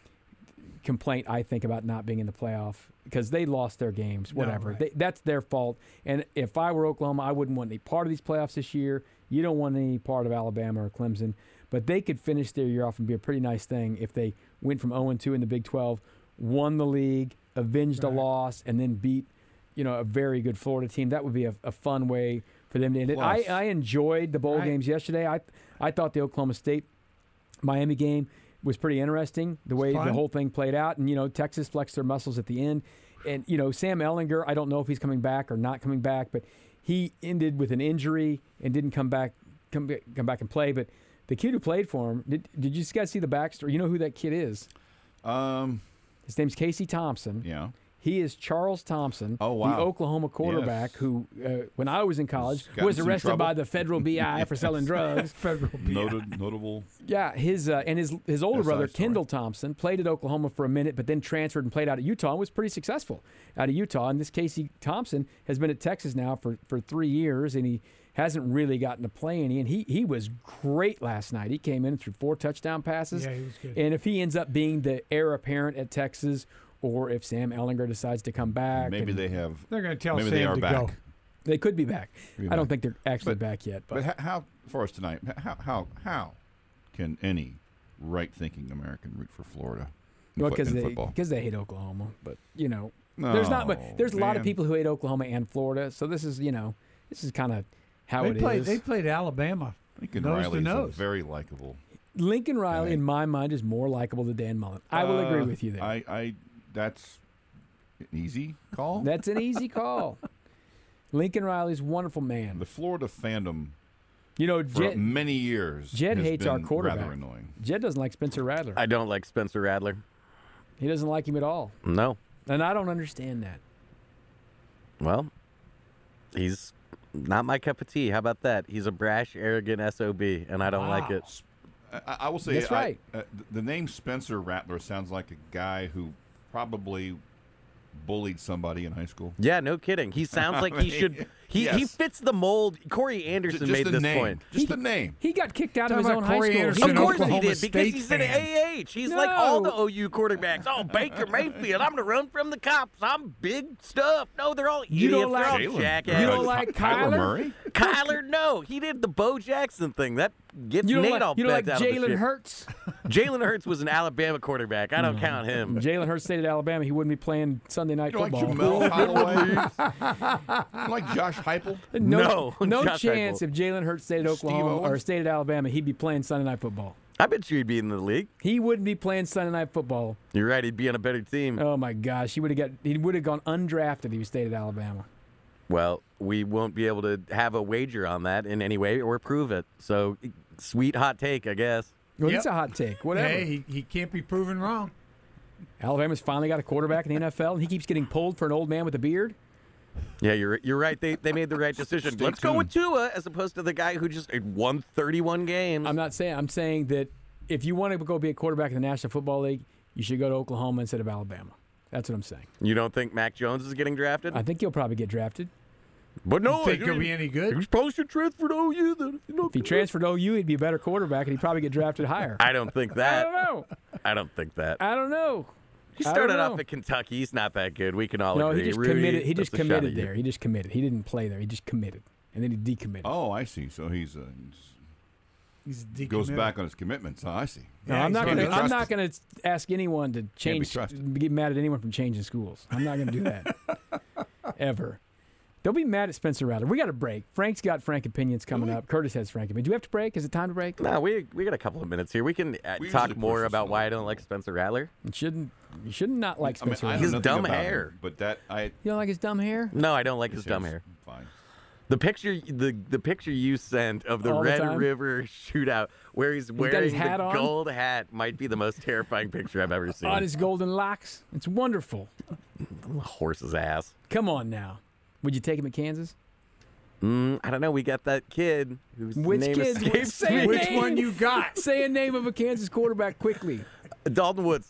B: complaint, I think, about not being in the playoff because they lost their games.
C: No,
B: Whatever.
C: right.
B: They, that's their fault. And if I were Oklahoma, I wouldn't want any part of these playoffs this year. You don't want any part of Alabama or Clemson. But they could finish their year off and be a pretty nice thing if they went from oh and two in the Big twelve, won the league, avenged a
C: Right.
B: loss, and then beat, you know, a very good Florida team. That would be a, a fun way for them to end it. I,
D: Plus-
B: I enjoyed the bowl
C: Right.
B: games yesterday. I I thought the Oklahoma State Miami game was pretty interesting, the way the
C: fun.
B: whole thing played out. And, you know, Texas flexed their muscles at the end. And, you know, Sam Ellinger, I don't know if he's coming back or not coming back, but he ended with an injury and didn't come back come, ba- come back and play. But the kid who played for him, did, did you guys see the backstory? You know who that kid is?
D: Um,
B: His name's Casey Thompson.
D: yeah.
B: He is Charles Thompson,
D: Oh, wow.
B: the Oklahoma quarterback
D: Yes.
B: who, uh, when I was in college,
D: Got
B: was
D: in some
B: arrested
D: trouble.
B: by the federal B I for selling drugs.
C: Federal B I.
D: Noted, notable.
B: Yeah, his uh, and his his older
D: S I
B: brother
D: story.
B: Kendall Thompson played at Oklahoma for a minute, but then transferred and played out at Utah and was pretty successful out of Utah. And this Casey Thompson has been at Texas now for, for three years, and he hasn't really gotten to play any. And he he was great last night. He came in and threw four touchdown passes.
C: Yeah, he was good.
B: And if he ends up being the heir apparent at Texas, or if Sam Ellinger decides to come back,
D: Maybe
B: and
D: they have.
C: They're going to tell
D: Maybe
C: Sam
D: they are
C: to
D: back.
C: go.
B: they could be back.
D: Be
B: I don't
D: back.
B: think they're actually
D: But-
B: back yet. But,
D: But how, how for us tonight? How how how can any right-thinking American root for Florida in,
B: well,
D: foot-
B: because
D: in
B: they
D: football?
B: because they hate Oklahoma. But you know, there's not. But
D: No,
B: there's a lot of
D: man.
B: people who hate Oklahoma and Florida. So this is you know, this is kind of how
C: They
B: it
C: played.
B: is.
C: They played Alabama.
D: Lincoln
C: nose to
D: Riley is a
C: nose.
D: very likable.
B: Lincoln Riley,
D: Right.
B: in my mind, is more likable than Dan Mullen. I will agree
D: Uh,
B: with you there.
D: I, I that's an easy call.
B: That's an easy call. Lincoln Riley's a wonderful man.
D: The Florida fandom
B: You know,
D: for
B: Jed,
D: many years.
B: Jed
D: has
B: hates our
D: been
B: quarterback.
D: Rather annoying.
B: Jed doesn't like Spencer Rattler.
E: I don't like Spencer Rattler.
B: He doesn't like him at all.
E: No.
B: And I don't understand that.
E: Well, he's not my cup of tea. How about that? He's a brash, arrogant S O B, and I don't like
C: Wow.
E: it.
D: I, I will say
B: That's
D: I-
B: right.
D: uh, th- the name Spencer Rattler sounds like a guy who probably bullied somebody in high school.
E: Yeah, no kidding. He sounds like he should. He he
D: Yes.
E: fits the mold. Corey
D: J-
E: Anderson
D: just
E: made
D: the
E: this
D: name.
E: point.
D: Just the name.
B: He got kicked out of
C: Talking
B: his own
C: about
B: high
C: Corey
B: school.
C: Anderson.
E: Of
C: an
E: course he
C: Oklahoma
E: did, because
C: State
E: he's an
C: fan.
E: A H. He's like all the
B: No.
E: O U quarterbacks. Oh, Baker Mayfield, I'm going to run from the cops. I'm big stuff. No, they're all
B: You
E: idiots.
B: don't
E: They're
B: like-
E: all
D: Jalen.
E: jackasses.
B: You don't
D: Uh,
B: like
D: Ky- Kyler
B: Kyler?
D: Murray?
E: Kyler, no. He did the Bo Jackson thing. That gets
B: You don't
E: Nate
B: like,
E: all
B: you don't like
E: bent out of the
B: Jalen
E: shit.
B: Hurts?
E: Jalen Hurts was an Alabama quarterback. I don't count him.
B: Jalen Hurts stayed at Alabama. He wouldn't be playing Sunday night
D: You don't like
B: football.
D: Jamel Holloway? You don't like Josh Heupel?
B: No,
E: No,
B: no
E: Josh
B: chance
E: Heupel.
B: if Jalen Hurts stayed at
D: Steve
B: Oklahoma or
D: Owens?
B: stayed at Alabama, he'd be playing Sunday night football.
E: I bet you he'd be in the league.
B: He wouldn't be playing Sunday night football.
E: You're right. He'd be on a better team.
B: Oh my gosh, he would have got he would have gone undrafted if he stayed at Alabama.
E: Well, we won't be able to have a wager on that in any way or prove it. So, sweet hot take, I guess.
B: Well,
C: Yep.
B: it's a hot take. Whatever.
C: Hey, he, he can't be proven wrong.
B: Alabama's finally got a quarterback in the N F L, and he keeps getting pulled for an old man with a beard.
E: Yeah, you're you're right. They they made the right decision.
D: Stay
E: Let's go with
D: tuned.
E: Tua as opposed to the guy who just won thirty-one games.
B: I'm not saying. I'm saying that if you want to go be a quarterback in the National Football League, you should go to Oklahoma instead of Alabama. That's what I'm saying.
E: You don't think Mac Jones is getting drafted?
B: I think he'll probably get drafted.
E: but no,
C: Think
E: I-
C: he'll be any good?
E: He probably should transfer to O U. Then you know,
B: If he transferred to O U, he'd be a better quarterback, and he'd probably get drafted higher.
E: I don't think
B: I
E: that.
B: don't know.
E: I don't think that.
B: I don't know.
E: He
B: I don't
E: started
B: know.
E: off at Kentucky. He's not that good. We can all
B: No,
E: agree.
B: he just
E: Rudy,
B: committed. He
E: that's
B: just
E: a shot
B: committed
E: at you.
B: there. He just committed. He didn't play there. He just committed, and then he decommitted.
D: Oh, I see. So he's, uh,
C: He's
D: he's goes
C: decommitted.
D: back on his commitments. Oh, I see.
B: No,
C: Yeah,
B: I'm
C: he's
B: not
C: gotta
B: going
C: be
B: to. I'm
D: trusted.
B: not going to ask anyone to change.
D: trusted.
B: Get mad at anyone from changing schools. I'm not going to do that ever. They'll be mad at Spencer Rattler. We got a break. Frank's got Frank opinions coming up. Curtis has Frank opinions. Do we have to break? Is it time to break?
E: No, we we got a couple of minutes here. We can uh,
D: We
E: talk
D: usually
E: more
D: push this
E: about
D: a
E: why I
D: little
E: don't like Spencer Rattler.
B: You shouldn't. You should not like
D: I mean,
B: Spencer
D: I know
B: Rattler.
E: His
D: nothing
E: dumb
D: about
E: hair.
D: him, but that I
B: You don't like his dumb hair?
E: No, I don't like his
D: his
E: dumb
D: hair's
E: hair.
D: Fine.
E: The picture, the the picture you sent of the
B: All the
E: Red
B: time?
E: River shootout, where he's
B: got
E: wearing
B: his hat
E: the
B: on?
E: gold hat, might be the most terrifying picture I've ever seen.
B: On his golden locks. It's wonderful.
E: Horse's ass.
B: Come on now. Would you take him at Kansas?
E: Mm, I don't know. We got that kid whose
B: Which
E: name
B: kid?
E: escapes
B: Say
E: me.
B: a
C: Which
B: name.
C: one you got?
B: Say a name of a Kansas quarterback quickly.
E: Dalton Woods,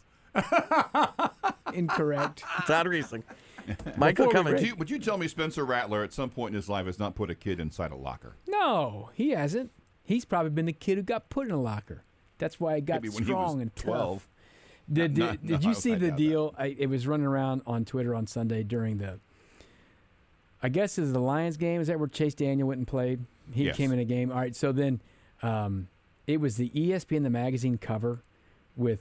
B: Incorrect.
E: Todd Reesing, Michael
B: Before we
E: Cummings.
D: Would you, would you tell me Spencer Rattler at some point in his life has not put a kid inside a locker?
B: No, he hasn't. He's probably been the kid who got put in a locker. That's why he got
D: Maybe when he
B: strong
D: was
B: and tough.
D: twelve.
B: Did, did,
D: No, no,
B: did you
D: I-
B: see
D: I
B: the
D: doubt
B: deal? I, it was running around on Twitter on Sunday during the, I guess is the Lions game. Is that where Chase Daniel went and played? He
D: Yes.
B: came in a game. All right, so then um, it was the E S P N the magazine cover with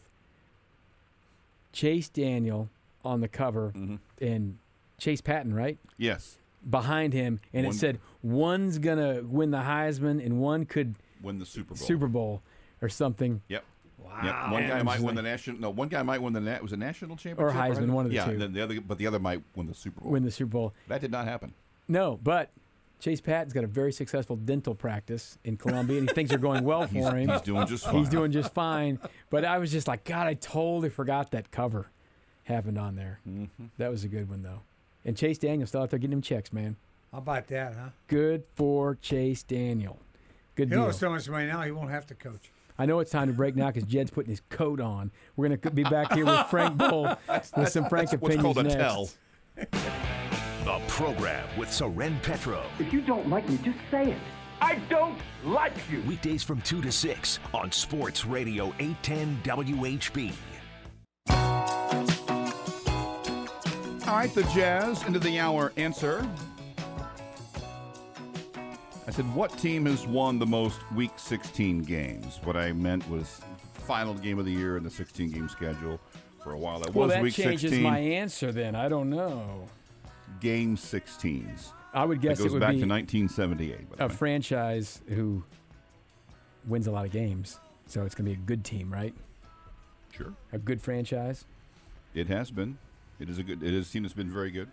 B: Chase Daniel on the cover
D: Mhm.
B: and Chase Patton, right?
D: Yes.
B: Behind him, and
D: One-
B: it said one's gonna win the Heisman and one could
D: Win the Super Bowl.
B: Super Bowl or something.
D: Yep.
C: Wow.
D: Yep. One
B: And
D: guy
B: I'm
D: might
B: just
D: win the
B: like-
D: national. No, one guy might win the na- was a national championship
B: Heisman, one of the
D: yeah,
B: two.
D: and then the other, but the other might win the Super Bowl.
B: Win the Super Bowl.
D: That did not happen.
B: No, but Chase Patton's got a very successful dental practice in Columbia, and things are going well
D: He's,
B: for him.
D: he's doing just fine.
B: He's doing just fine. But I was just like, God, I totally forgot that cover. happened on there.
D: Mm-hmm.
B: That was a good one, though. And Chase Daniel still out there getting him checks, man.
C: How about that, huh?
B: Good for Chase Daniel. Good
C: He'll
B: deal.
C: have so much money now, he won't have to coach.
B: I know it's time to break now because Jed's putting his coat on. We're going to be back here with Frank Bull with some Frank
D: What's
B: opinions
D: called a
B: next.
D: tell.
A: The program with Soren Petro.
F: If you don't like me, just say it. I don't like you.
A: Weekdays from two to six on Sports Radio eight ten W H B.
D: All right, the Jazz into the hour answer. I said, what team has won the most Week sixteen games? What I meant was final game of the year in the sixteen-game schedule. For a while, that
B: Well,
D: was
B: that
D: Week
B: changes
D: sixteen.
B: my answer then. I don't know.
D: Game sixteens.
B: I would guess
D: It goes
B: it would
D: back
B: be
D: to nineteen seventy-eight. By the
B: a
D: way.
B: franchise who wins a lot of games. So it's going to be a good team, right?
D: Sure,
B: A good franchise.
D: it has been. It is a good. It is a team that's been very good.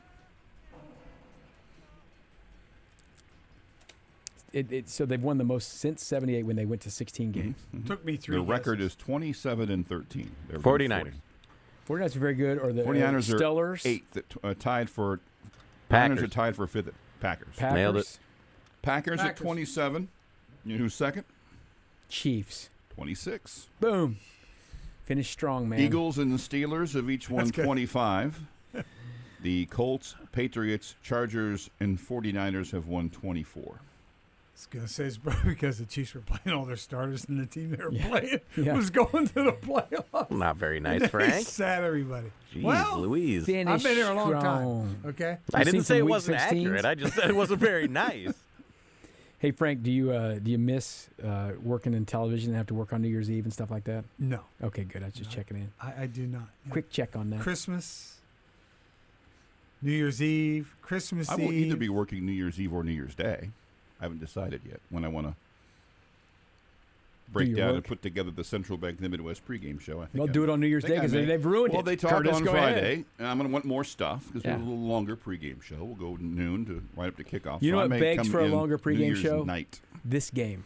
B: It, it, so they've won the most since seventy-eight when they went to sixteen
D: Mm-hmm.
B: games.
C: Took me three
D: The record
C: guesses.
D: is twenty-seven and thirteen. They're
E: forty-niners.
B: forty-niners are very good. Or the
D: forty-niners
B: uh,
D: are
B: Stellars.
D: eighth, at, uh, tied for.
E: Packers.
D: Niners are tied for fifth. At Packers.
B: Packers.
E: Nailed it.
D: Packers at
C: Packers.
D: twenty-seven. You know who's second?
B: Chiefs.
D: twenty-six.
B: Boom. Finish strong, man.
D: Eagles and the Steelers have each won
C: That's good.
D: twenty-five. The Colts, Patriots, Chargers, and forty-niners have won twenty-four.
C: I was going to say it's probably because the Chiefs were playing all their starters and the team they were playing
B: Yeah.
C: was going to the playoffs.
E: Not very nice,
C: They
E: Frank.
C: sat everybody.
E: Jeez
C: well,
E: Louise.
B: Finish
C: I've been here a long
B: strong.
C: time. Okay.
E: I
B: You seen
E: didn't
B: some
E: say it
B: Week
E: wasn't
B: sixteens?
E: accurate. I just said it wasn't very nice.
B: Hey Frank, do you uh, do you miss uh, working in television and have to work on New Year's Eve and stuff like that?
C: No,
B: Okay, good. I was just checking in.
C: I, I do not. Yeah.
B: Quick check on that.
C: Christmas, New Year's Eve, Christmas
D: I
C: Eve.
D: will either be working New Year's Eve or New Year's Day. I haven't decided yet when I want to break
B: your
D: down and
B: work.
D: put together the Central Bank the Midwest pregame show. I think
B: They'll
D: I-
B: do it on New Year's
D: think
B: Day
D: I
B: because
D: may.
B: they've ruined
D: well,
B: it.
D: they talked
B: Curtis,
D: on
B: go
D: Friday,
B: ahead.
D: and I'm going to want more stuff because
B: Yeah.
D: we're a little longer pregame show. We'll go noon to right up to kickoff.
B: You know
D: so I
B: what
D: may
B: begs
D: come
B: for a
D: in
B: longer
D: New
B: pregame
D: Year's
B: show?
D: night.
B: This game.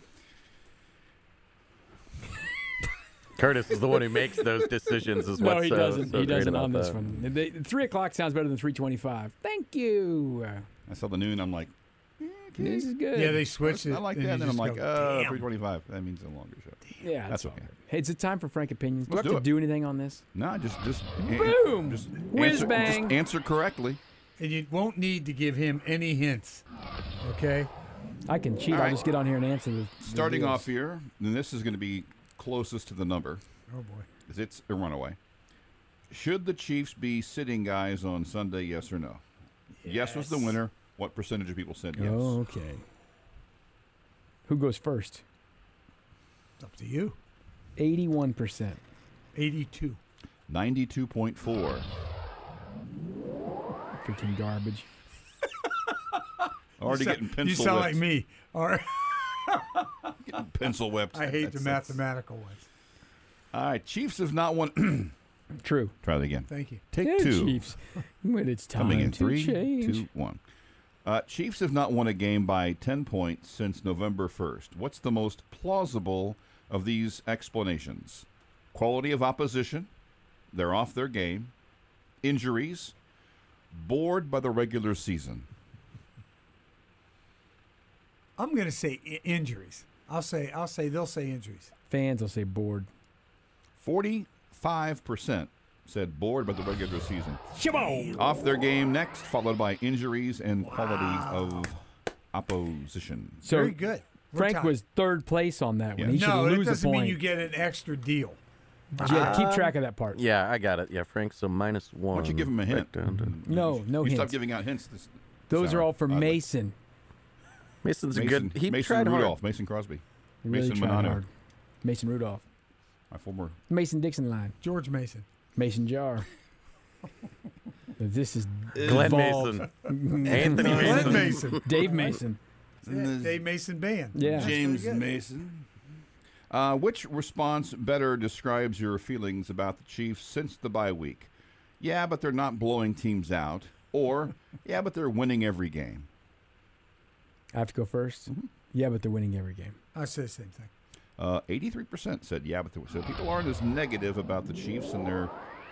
E: Curtis is the one who makes those decisions. Is
B: No,
E: what's
B: he
E: so-
B: doesn't.
E: so
B: he
E: great
B: doesn't
E: about
B: on this
E: that.
B: one. The, the three o'clock sounds better than three twenty-five. Thank you.
D: I saw the noon. I'm like,
B: This is good.
C: Yeah, they switched it.
D: I like
C: and
D: that.
C: you
D: And then I'm
C: just
D: like,
C: go,
D: uh,
C: damn.
D: three twenty-five. That means a longer show.
B: yeah,
D: That's
B: all
D: okay.
B: good. Hey, is it time for Frank opinions? Do I
D: Let's
B: have
D: do
B: to
D: it.
B: do anything on this?
D: No, just just
B: Boom!
D: Just
B: Whiz
D: answer,
B: bang.
D: Just answer correctly.
C: And you won't need to give him any hints. Okay.
B: I can cheat.
D: All
B: I'll
D: right.
B: just get on here and answer the. the
D: Starting
B: deals.
D: off here, and this is going to be closest to the number.
C: Oh boy.
D: 'Cause it's a runaway. Should the Chiefs be sitting guys on Sunday, yes or no? Yes, was the
C: Yes.
D: winner. What percentage of people said yes?
B: Oh, okay. Who goes first?
C: It's up to you.
B: Eighty-one percent.
C: eighty-two.
D: ninety-two point four.
B: Freaking garbage.
D: Already
C: you
D: getting
C: sound,
D: pencil
C: You sound
D: whipped.
C: like me. All right.
D: Pencil whipped.
C: I hate the
D: That's- that's-
C: mathematical ones.
D: All right, Chiefs have not won.
B: True.
D: Try that again.
C: Thank you.
D: Take
B: Yeah,
D: two.
B: Chiefs. When it's time
D: Coming in
B: to
D: three,
B: change.
D: two, one. Uh, Chiefs have not won a game by ten points since November first. What's the most plausible of these explanations? Quality of opposition, they're off their game, injuries, bored by the regular season.
C: I'm going to say I- injuries. I'll say. I'll say they'll say injuries.
B: Fans will say bored.
D: forty-five percent said bored by the regular season.
B: Shabo!
D: Off their game next, followed by injuries and quality of opposition.
B: So
C: Very good. We're
B: Frank
C: tied.
B: was third place on that one.
D: Yeah.
B: He should
C: No, that
B: lose a
C: doesn't mean
B: point.
C: you get an extra deal.
B: Jed, keep track of that part.
E: Yeah, I got it. Yeah, Frank. So minus one.
D: Why don't you give him a hint?
E: Right down to-
B: No, no
D: you
B: hints.
D: stop giving out hints. This,
B: Those
D: Sour.
B: are all for
D: Oddly.
B: Mason.
E: Mason's a
D: Mason,
E: good. He
D: Mason
E: tried
D: Rudolph,
E: hard.
D: Mason Crosby,
B: He really
D: Mason
B: tried
D: Manano,
B: hard. Mason Rudolph.
D: my former.
B: Mason Dixon line.
C: George Mason.
B: Mason Jar. This is
E: Glenn
B: devolved.
E: Mason. Anthony
C: Glenn
E: Mason.
C: Mason.
B: Dave Mason.
C: Yeah, Dave Mason Band.
B: Yeah.
D: James
C: pretty good.
D: Mason. Uh, which response better describes your feelings about the Chiefs since the bye week? Yeah, but they're not blowing teams out. Or, yeah, but they're winning every game.
B: I have to go 1st
D: Mm-hmm.
B: Yeah, but they're winning every game.
C: I say the same thing.
D: Uh, eighty-three percent said yeah, but they're, so people aren't as negative about the Chiefs and their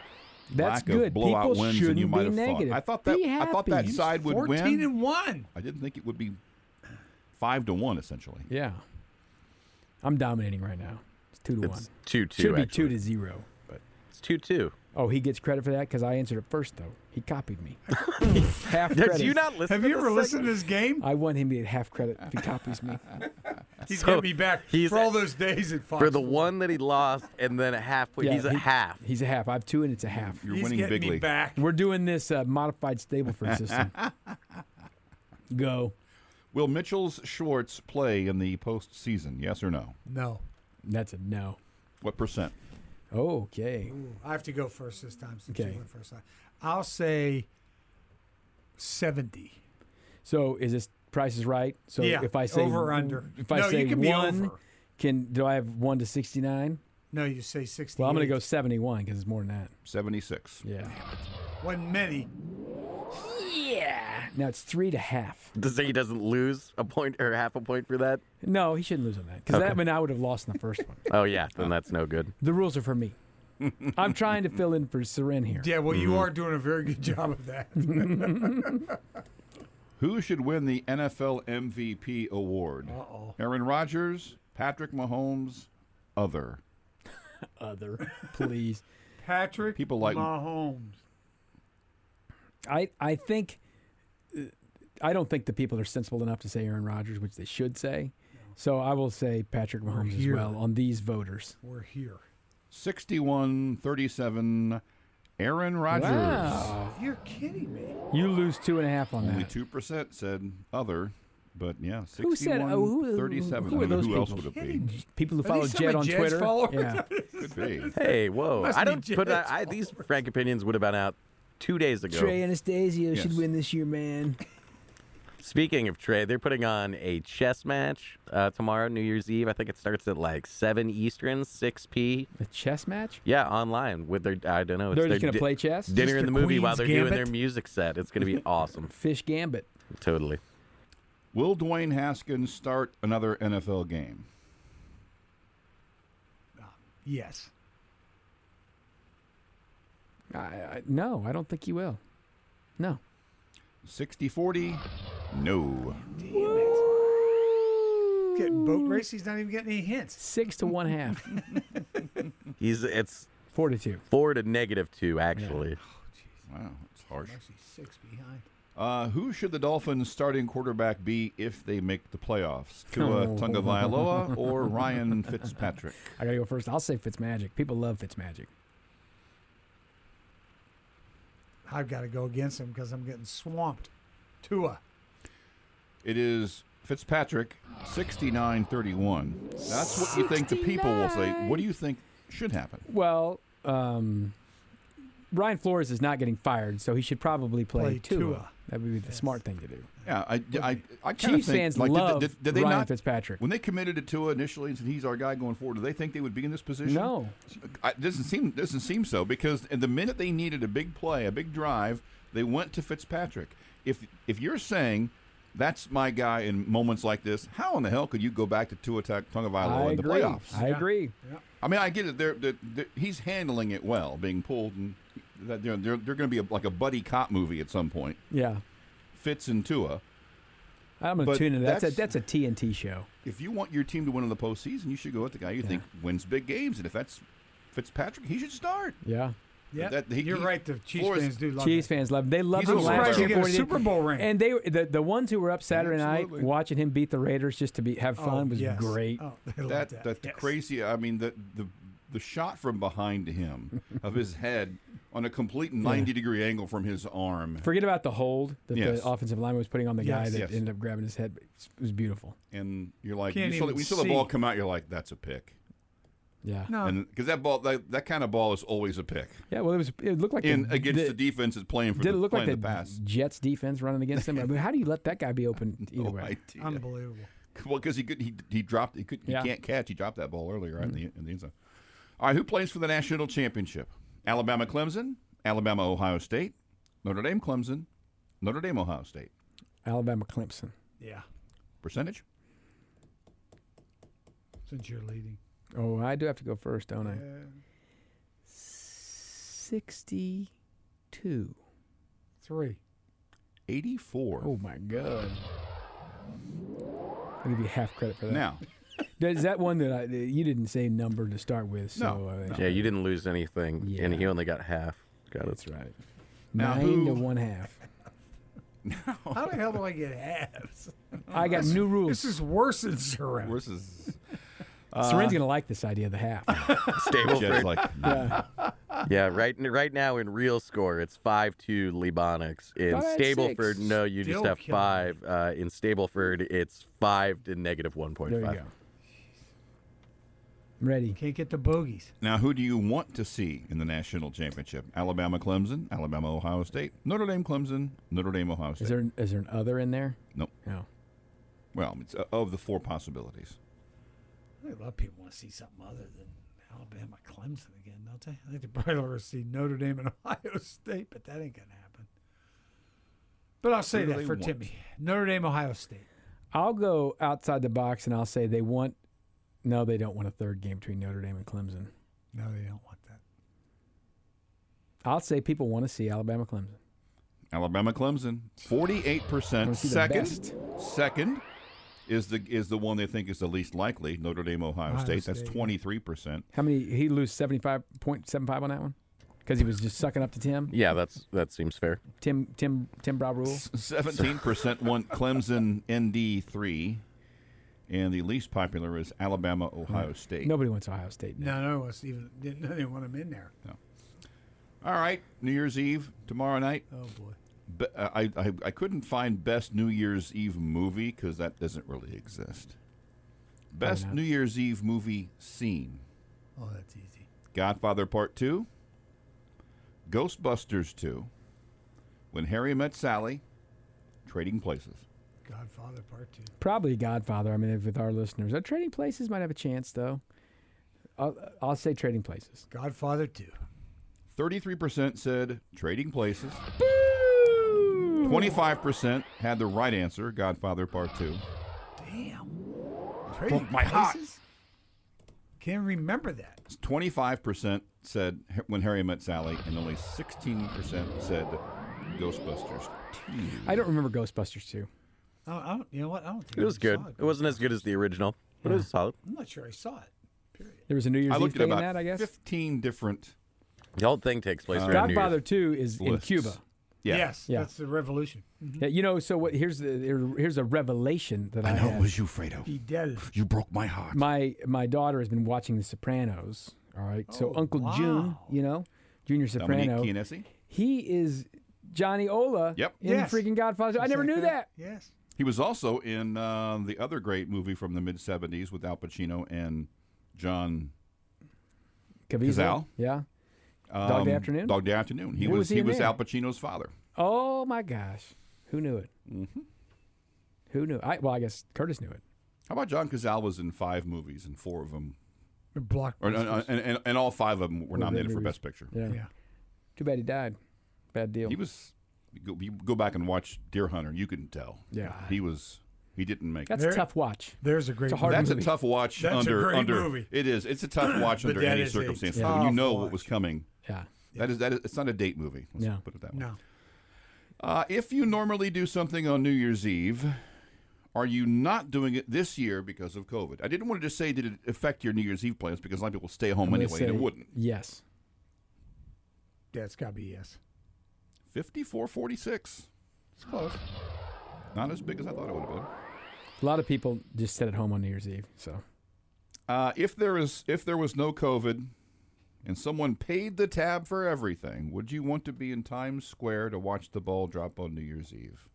B: That's
D: lack
B: good.
D: of blowout
B: People
D: wins than you
B: shouldn't
D: might
B: be
D: have
B: negative.
D: thought. I thought that
B: Be
D: I thought that
B: happy.
D: side would
C: fourteen
D: win.
C: and one.
D: I didn't think it would be five to one essentially.
B: Yeah. I'm dominating right now. It's two to one.
E: It's two two.
B: Should be
E: actually.
B: two to zero. But
E: It's two two.
B: oh, he gets credit for that because I answered it first though. He copied me. half
E: Did
B: credit.
E: you not listen?
C: Have
E: to
C: you
E: this
C: ever listened
E: segment?
C: to this game?
B: I want him to get half credit if he copies me.
C: He's
E: So
C: getting me back
E: he's
C: for all those days at Fox.
E: for the
C: Sports.
E: one that he lost, and then a half.
B: Yeah,
E: he's a
B: he-
E: half.
B: He's a half. I have two and it's a half.
D: You're
C: He's
D: winning
C: getting
D: bigly.
C: me back.
B: We're doing this uh, modified Stableford system. Go.
D: Will Mitchell's Schwartz play in the postseason? Yes or no?
C: No.
B: That's a no.
D: What percent?
B: Okay.
C: Ooh, I have to go first this time since
B: Okay.
C: you went first. I'll say seventy.
B: So is this Price is Right? So
C: Yeah,
B: if I say
C: over or under.
B: if I
C: No,
B: say
C: you can be
B: one,
C: over.
B: can do I have one to sixty nine?
C: No, you say sixty.
B: Well, I'm going to go seventy one because it's more than that.
D: seventy-six.
B: Yeah.
C: One many.
B: Yeah. Now it's three to half.
E: Does he doesn't lose a point or half a point for that?
B: No, he shouldn't lose on that because
E: Okay.
B: that mean I would have lost in the first one.
E: Oh yeah, then that's no good.
B: The rules are for me. I'm trying to fill in for Seren here.
C: Yeah, well, you are doing a very good job of that.
D: Who should win the N F L M V P award?
C: Uh-oh.
D: Aaron Rodgers, Patrick Mahomes, other.
B: Other, please.
C: Patrick
D: People like-
C: Mahomes.
B: I I think uh, I don't think the people are sensible enough to say Aaron Rodgers, which they should say. So I will say Patrick Mahomes as
C: here.
B: well on these voters.
C: We're here.
D: sixty-one thirty-seven, Aaron Rodgers.
B: Wow.
C: You're kidding me.
B: You lose two and a half on
D: Only
B: that.
D: two percent said other, but yeah,
B: Who said-
D: sixty-one
B: oh, who-
D: thirty-seven.
B: who are
D: I mean,
B: those
D: who else
B: people?
D: would it be?
B: People who
C: Are
B: follow
C: these some
B: Jed
C: of
B: on
C: Jed's
B: Twitter.
C: followers?
B: Yeah.
D: Could be.
E: Hey, whoa!
C: Must
E: I
C: be
E: don't put
C: Jed's
E: I, I, these Frank opinions would have been out two days ago.
B: Trey Anastasio
D: Yes.
B: should win this year, man.
E: Speaking of Trey, they're putting on a chess match uh, tomorrow, New Year's Eve. I think it starts at like seven Eastern, six p.
B: A chess match?
E: Yeah, online with their I don't know. It's
B: They're
E: their
B: just going to
E: di-
B: play chess?
E: dinner
C: Just
E: in the
C: the
E: movie while
C: Queen's
E: they're doing their
C: Gambit?
E: music set. It's going to be awesome.
B: Fish Gambit.
E: Totally.
D: Will Dwayne Haskins start another N F L game?
C: Yes.
B: I, I, no, I don't think he will. No.
D: sixty forty, no.
C: Getting boat race. He's not even getting any hints.
B: Six to one half.
E: He's it's
B: Four to two.
E: four to negative two actually.
D: Wow, it's harsh.
C: Actually, six behind.
D: Uh, who should the Dolphins' starting quarterback be if they make the playoffs? Tua
B: Oh.
D: Tagovailoa or Ryan Fitzpatrick?
B: I got to go first. I'll say Fitzmagic. People love Fitzmagic.
C: I've got to go against him because I'm getting swamped. Tua.
D: It is Fitzpatrick, sixty-nine thirty-one. That's what you think the people will say. What do you think should happen?
B: Well, um, Ryan Flores is not getting fired, so he should probably play,
C: Play
B: Tua.
C: Tua.
B: That would be the smart thing to do.
D: Yeah, I, I, I kind of
B: Chiefs
D: think.
B: fans
D: like, did-
B: love
D: did, did they
B: Ryan
D: not,
B: Fitzpatrick.
D: when they committed to Tua initially and said he's our guy going forward, do they think they would be in this position?
B: No.
D: I, doesn't seem doesn't seem so because the minute they needed a big play, a big drive, they went to Fitzpatrick. If if you're saying that's my guy in moments like this, how in the hell could you go back to Tua
B: I
D: Tagovailoa in the
B: agree.
D: playoffs?
B: I
C: Yeah.
B: agree.
D: I mean, I get it. They're, they're, they're, he's handling it well, being pulled, and that they're they're, they're going to be a, like a buddy cop movie at some point.
B: Yeah.
D: Fitz and Tua.
B: I'm going to
D: But
B: tune in. That's,
D: that's-
B: a that's a T N T show.
D: If you want your team to win in the postseason, you should go with the guy you think wins big games, and if that's Fitzpatrick, he should start.
B: Yeah.
C: Yeah,
D: That- he-
C: you're
D: he-
C: right. The Chiefs
D: Flores-
C: fans do love
B: Chiefs
C: that.
B: fans love him. They love
D: He's
B: him
D: a
B: last
D: surprised
B: year.
C: you get a
B: for what he did.
C: Super Bowl ring.
B: And they the the ones who were up Saturday
D: Absolutely.
B: night watching him beat the Raiders just to be have fun
C: Oh,
B: was
C: yes.
B: great.
C: Oh, they love
D: That
C: that.
D: that the
C: Yes.
D: crazy. I mean, the the the shot from behind him of his head on a complete ninety degree angle from his arm,
B: Forget about the hold that
D: Yes.
B: the offensive lineman was putting on the guy
C: Yes.
B: that
D: Yes.
B: ended up grabbing his head. It was beautiful.
D: and you're like,
C: Can't
D: you saw, the,
C: even
D: when you saw the ball
C: see.
D: come out, you're like, that's a pick,
B: Yeah.
C: No,
D: and because that ball, that, that kind of ball is always a pick.
B: Yeah. Well, it was. It looked like
D: In
B: the,
D: against
B: the,
D: the defense is playing for
B: Did
D: the,
B: it look like
D: playing
B: the
D: the pass.
B: Jets defense running against him? I mean, how do you let that guy be open either
D: No
B: way?
D: idea.
C: unbelievable.
D: Well, because he could, he he dropped, he could, he
B: Yeah.
D: can't catch. He dropped that ball earlier right in the in the end zone. All right, who plays for the national championship? Alabama, Clemson, Alabama, Ohio State, Notre Dame, Clemson, Notre Dame, Ohio State.
B: Alabama, Clemson.
C: Yeah,
D: Percentage?
C: since you're leading.
B: Oh, I do have to go first, don't I? sixty-two.
C: Three.
D: eighty-four.
B: Oh, my God. I'll give you half credit for that.
D: Now,
B: Is that one that I, you didn't say number to start with? So,
D: No,
B: uh,
D: no.
E: Yeah, you didn't lose anything,
B: Yeah.
E: and he only got half. Got it.
B: That's right.
D: Now
B: Nine
D: who-
B: to one half.
C: How the hell do I get halves?
B: I got new rules.
C: This is worse than Surround.
D: where's his?
B: Serene's going to like this idea of the half.
E: Stableford.
D: Jed's like,
B: yeah.
E: Yeah, right right now in real score, it's five two Lebonics. In
B: Thought I had
E: Stableford,
B: six.
E: no, you
C: Still
E: just have
C: killing
E: five. Uh, in Stableford, it's five to negative one point
B: There you
E: five.
B: go. I'm ready.
C: Can't get the bogeys.
D: now, who do you want to see in the national championship? Alabama, Clemson, Alabama, Ohio State, Notre Dame, Clemson, Notre Dame, Ohio State.
B: Is there is there an other in there?
D: Nope.
B: No.
D: Well, it's uh, of the four possibilities.
C: I think a lot of people want to see something other than Alabama, Clemson again, don't they? I think they probably want to see Notre Dame and Ohio State, but that ain't gonna happen. But I'll say
D: Who do
C: that
D: they
C: for
D: want?
C: Timmy. Notre Dame, Ohio State.
B: I'll go outside the box and I'll say they want. No, they don't want a third game between Notre Dame and Clemson.
C: No, they don't want that.
B: I'll say people want to see Alabama, Clemson.
D: Alabama, Clemson, forty-eight
B: Wanna
D: percent.
B: see the
D: Second,
B: best.
D: second is the is the one they think is the least likely. Notre Dame, Ohio,
C: Ohio
D: State. That's
C: State, yeah.
D: twenty-three percent.
B: How many? He lose seventy-five point seven five on that one because he was just sucking up to Tim.
E: Yeah, that's that seems fair.
B: Tim Tim Tim Brow rule.
D: Seventeen percent want Clemson, N D three, and the least popular is Alabama, Ohio State.
B: Nobody wants Ohio State. Now.
C: No, no, it's even didn't they didn't want them in there.
D: All right, New Year's Eve tomorrow night.
C: Oh boy.
D: Be, uh, I, I I couldn't find best New Year's Eve movie because that doesn't really exist. Best
B: not?
D: New Year's Eve movie scene:
C: Oh, that's easy.
D: Godfather Part Two, Ghostbusters Two, When Harry Met Sally, Trading Places.
C: Godfather Part Two.
B: Probably Godfather. I mean, if with our listeners, our Trading Places might have a chance though. I'll, I'll say Trading Places.
C: Godfather Two.
D: Thirty-three percent said Trading Places. Twenty-five percent had the right answer: Godfather Part Two.
C: Damn. Trading
D: my heart.
C: Places? Can't remember that.
D: Twenty-five percent said When Harry Met Sally, and only sixteen percent said Ghostbusters two.
B: I don't remember Ghostbusters two.
C: I don't, I don't, you know what? I don't think
E: It
C: I
E: was
C: ever
E: good.
C: saw
E: It wasn't as good as the original, but it was solid.
C: I'm not sure I saw it. Period.
B: There was a New Year's
D: I
B: Eve
D: looked at
B: thing in
D: about
B: that, I guess.
D: fifteen different.
E: The whole thing takes place
D: Uh,
E: around New Year's.
B: Godfather two is in
D: lists.
B: Cuba.
D: Yeah.
C: Yes,
B: Yeah.
C: that's the revolution.
B: Yeah, you know. So what? Here's the here- here's a revelation that I,
D: I know
B: had.
D: it was you, Fredo.
C: Fidel.
D: You broke my heart.
B: My my daughter has been watching The Sopranos. All right, so
C: Oh,
B: Uncle
C: wow.
B: June, you know, Junior Soprano,
D: Dominique Chianesi.
B: he is Johnny Ola
D: Yep.
B: in
C: Yes.
B: freaking Godfather. I never knew
C: Exactly.
B: that.
C: Yes.
D: He was also in uh, the other great movie from the mid seventies with Al Pacino and John
B: Caviezel.
D: Cazale.
B: Yeah.
D: um,
B: Dog Day Afternoon?
D: Dog Day Afternoon. He
B: What
D: was
B: was he
D: he
B: in
D: was
B: there?
D: Al Pacino's father.
B: Oh my gosh, who knew it? Mm-hmm. Who knew? I well, I guess Curtis knew it.
D: How about John Cazale was in five movies and four of them,
C: Blockbusters.
D: or, and, and, and, and all five of them were
B: Were
D: nominated
B: good
D: for
B: movies.
D: Best Picture.
B: Yeah.
C: Yeah.
B: Too bad he died. Bad deal.
D: He was. You go, you go back and watch Deer Hunter. You can tell.
B: Yeah.
D: He was. He didn't make
B: That's
D: it.
B: a
C: There-
B: tough watch.
C: There's a great.
B: It's a hard
D: That's
B: movie.
D: a tough watch
C: That's a
D: under
C: great
D: under.
C: movie.
D: It is. It's a tough watch
C: But
D: under
C: that
D: any
C: is a
D: circumstance.
B: tough
D: When you know
C: watch.
D: what was coming.
B: Yeah.
D: That is that is. It's not a date movie. Let's
B: No.
D: put it that way.
C: No.
D: Uh, if you normally do something on New Year's Eve, are you not doing it this year because of COVID? I didn't want to just say did it affect your New Year's Eve plans because a lot of people stay home
B: I'm gonna
D: anyway, and
B: say
D: it wouldn't.
B: Yes.
C: Yeah, it's got to be yes.
D: fifty-four forty-six.
C: It's close.
D: Not as big as I thought it would have been.
B: A lot of people just sit at home on New Year's Eve. So
D: Uh, if there is if there was no COVID and someone paid the tab for everything, would you want to be in Times Square to watch the ball drop on New Year's Eve?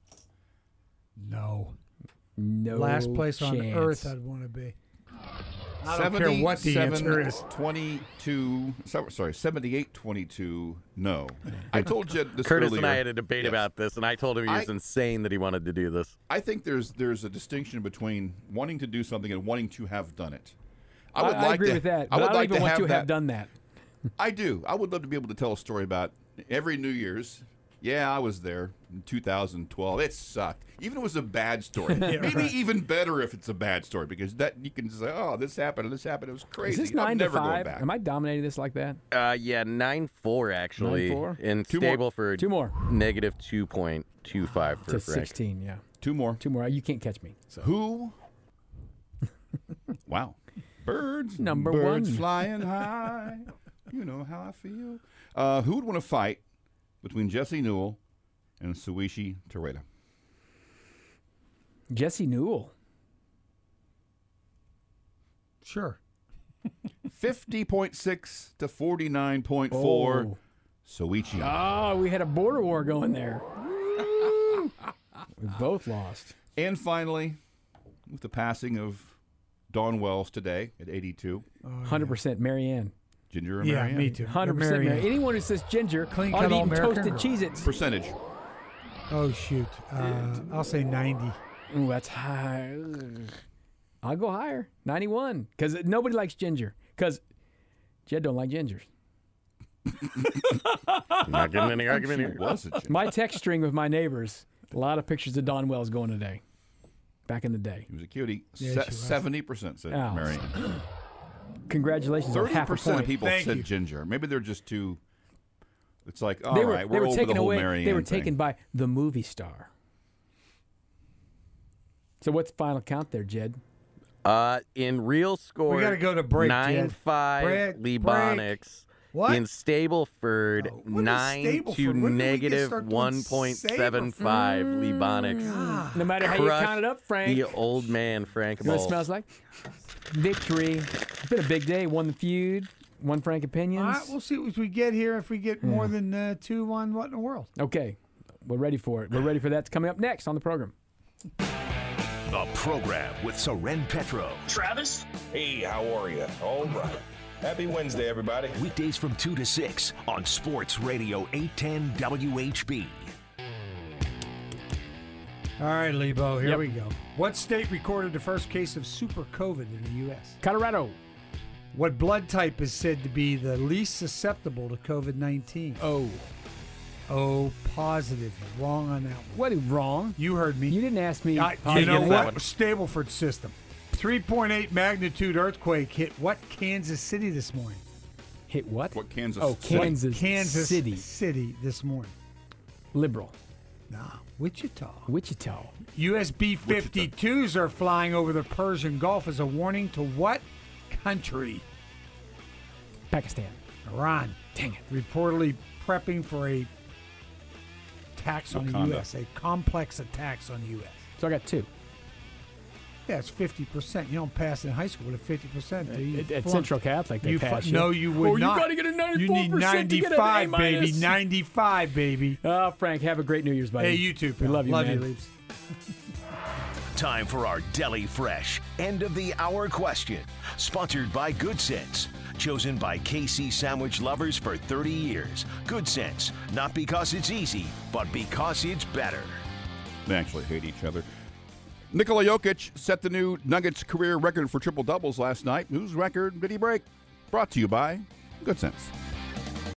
C: No.
B: no
C: Last place on
B: chance.
C: earth I'd want to be. I don't care what the answer is.
D: twenty-two, so- sorry, seventy-eight twenty-two, no. I told Jed this
E: Curtis
D: earlier.
E: and I had a debate
D: Yes.
E: about this, and I told him he was
D: I-
E: insane that he wanted to do this.
D: I think there's there's a distinction between wanting to do something and wanting to have done it. I
B: I,
D: would
B: I
D: like
B: agree
D: to,
B: with that.
D: I
B: But
D: would
B: I don't
D: like
B: even
D: to
B: want
D: have
B: to
D: that.
B: have done that.
D: I do. I would love to be able to tell a story about every New Year's Yeah, I was there in two thousand twelve. It sucked. Even if it was a bad story.
C: Yeah,
D: Maybe
C: right.
D: even better if it's a bad story because that you can say, oh, this happened and this happened. It was
B: Is
D: crazy.
B: this
D: I'm
B: nine
D: never
B: to
D: going
B: five?
D: back.
B: Am I dominating this like that?
E: Uh, yeah, nine four actually.
B: nine four?
E: And
D: Two more.
E: Stableford.
B: Two more.
E: Negative two point two five for
B: To
E: Frank.
B: sixteen, yeah.
D: Two more.
B: Two more. You can't catch me. So.
D: Who? Wow. Birds.
B: Number
D: birds
B: one.
D: flying high. You know how I feel. Uh, who would want to fight between Jesse Newell and Suishi Tereda?
B: Jesse Newell.
C: Sure.
D: fifty point six to forty-nine point four.
B: Oh.
D: Soichi.
B: Oh, we had a border war going there. We both lost.
D: And finally, with the passing of Dawn Wells today at eighty-two,
B: one hundred percent Marianne.
D: Ginger and
C: Yeah,
D: Marianne.
C: me too.
B: one hundred percent
C: Marianne.
B: Marianne. Anyone who says ginger
C: Clean
B: ought
C: cut
B: to be
C: all
B: eating
C: American
B: toasted
C: or-
B: Cheez-Its.
D: Percentage.
C: Oh shoot. Uh, I'll say ninety.
B: Ooh, that's high. I'll go higher. ninety-one. Because nobody likes ginger. Because Jed don't like gingers.
E: Not getting any argument
D: She
E: here.
D: was a ginger.
B: My text string with my neighbors, a lot of pictures of Don Wells going today. Back in the day.
D: He was a cutie.
C: Yeah,
D: Se-
C: she was.
D: seventy percent said
B: Oh.
D: Marianne.
B: Congratulations on
D: Thirty
B: half a
D: percent
B: point.
D: of people
C: Thank
D: said
C: you.
D: ginger. Maybe they're just too. It's like all
B: they were,
D: right,
B: they
D: we're
B: were
D: over
B: taken
D: the whole
B: away.
D: Marianne
B: They were
D: thing.
B: taken by the movie star. So what's the final count there, Jed?
E: Uh, in real score,
C: We gotta go to break,
E: nine
C: Jed.
E: five
C: Break, break.
E: Lebonics.
C: What?
E: In Stableford,
C: Oh, what is
E: nine
C: Stableford?
E: to
C: When did we get
E: negative
C: start doing
E: one point seven five Lebonics.
B: No matter how you
E: Crushed
B: count it up, Frank.
E: The old man, Frank
B: You know what it
E: Bolt.
B: smells like? Victory. It's been a big day. Won the feud. Won Frank
C: All
B: Opinions.
C: right, we'll see what we get here. If we get more than uh, two on What in the World.
B: Okay. We're ready for it. We're ready for that. It's coming up next on the program.
A: The program with Soren Petro.
G: Travis? Hey, how are you? All right. Happy Wednesday, everybody.
A: Weekdays from two to six on Sports Radio eight ten W H B.
C: All right, Lebo, here
B: Yep.
C: we go. What state recorded the first case of super COVID in the U S?
B: Colorado.
C: What blood type is said to be the least susceptible to COVID nineteen?
B: Oh.
C: Oh, positive. You're wrong on that one.
B: What is wrong?
C: You heard me.
B: You didn't ask me.
C: I-
B: how
C: you
B: to
C: know
B: get
C: what?
B: that one.
C: Stableford system. three point eight magnitude earthquake hit what Kansas City this morning?
B: Hit what?
D: What Kansas?
B: Oh,
D: City?
B: Kansas,
C: Kansas
B: City.
C: City this morning.
B: Liberal.
C: Nah, Wichita.
B: Wichita.
C: U S B fifty-twos are flying over the Persian Gulf as a warning to what country?
B: Pakistan.
C: Iran.
B: Dang it.
C: Reportedly prepping for a tax on the
D: Wakanda.
C: U S, a complex attacks on the U S.
B: So I got two.
C: Yeah, it's fifty percent. You don't pass in high school with a fifty percent. Do you?
B: At, at
C: Flunk.
B: Central Catholic, they
C: You
B: pass
C: fu-
B: you.
C: No, you would
B: oh,
C: not.
B: you got to get a ninety-four
C: You need
B: percent to get an A
C: ninety-five, baby.
B: minus.
C: ninety-five, baby.
B: Oh, Frank, have a great New Year's, buddy.
C: Hey, you too,
B: We
C: pal.
B: love you,
C: Love
B: man.
C: you, Leaps.
A: Time for our Deli Fresh end of the hour question. Sponsored by Good Sense. Chosen by K C sandwich lovers for thirty years. Good Sense. Not because it's easy, but because it's better.
D: They actually hate each other. Nikola Jokic set the new Nuggets career record for triple doubles last night. Whose record did he break? Brought to you by Good Sense.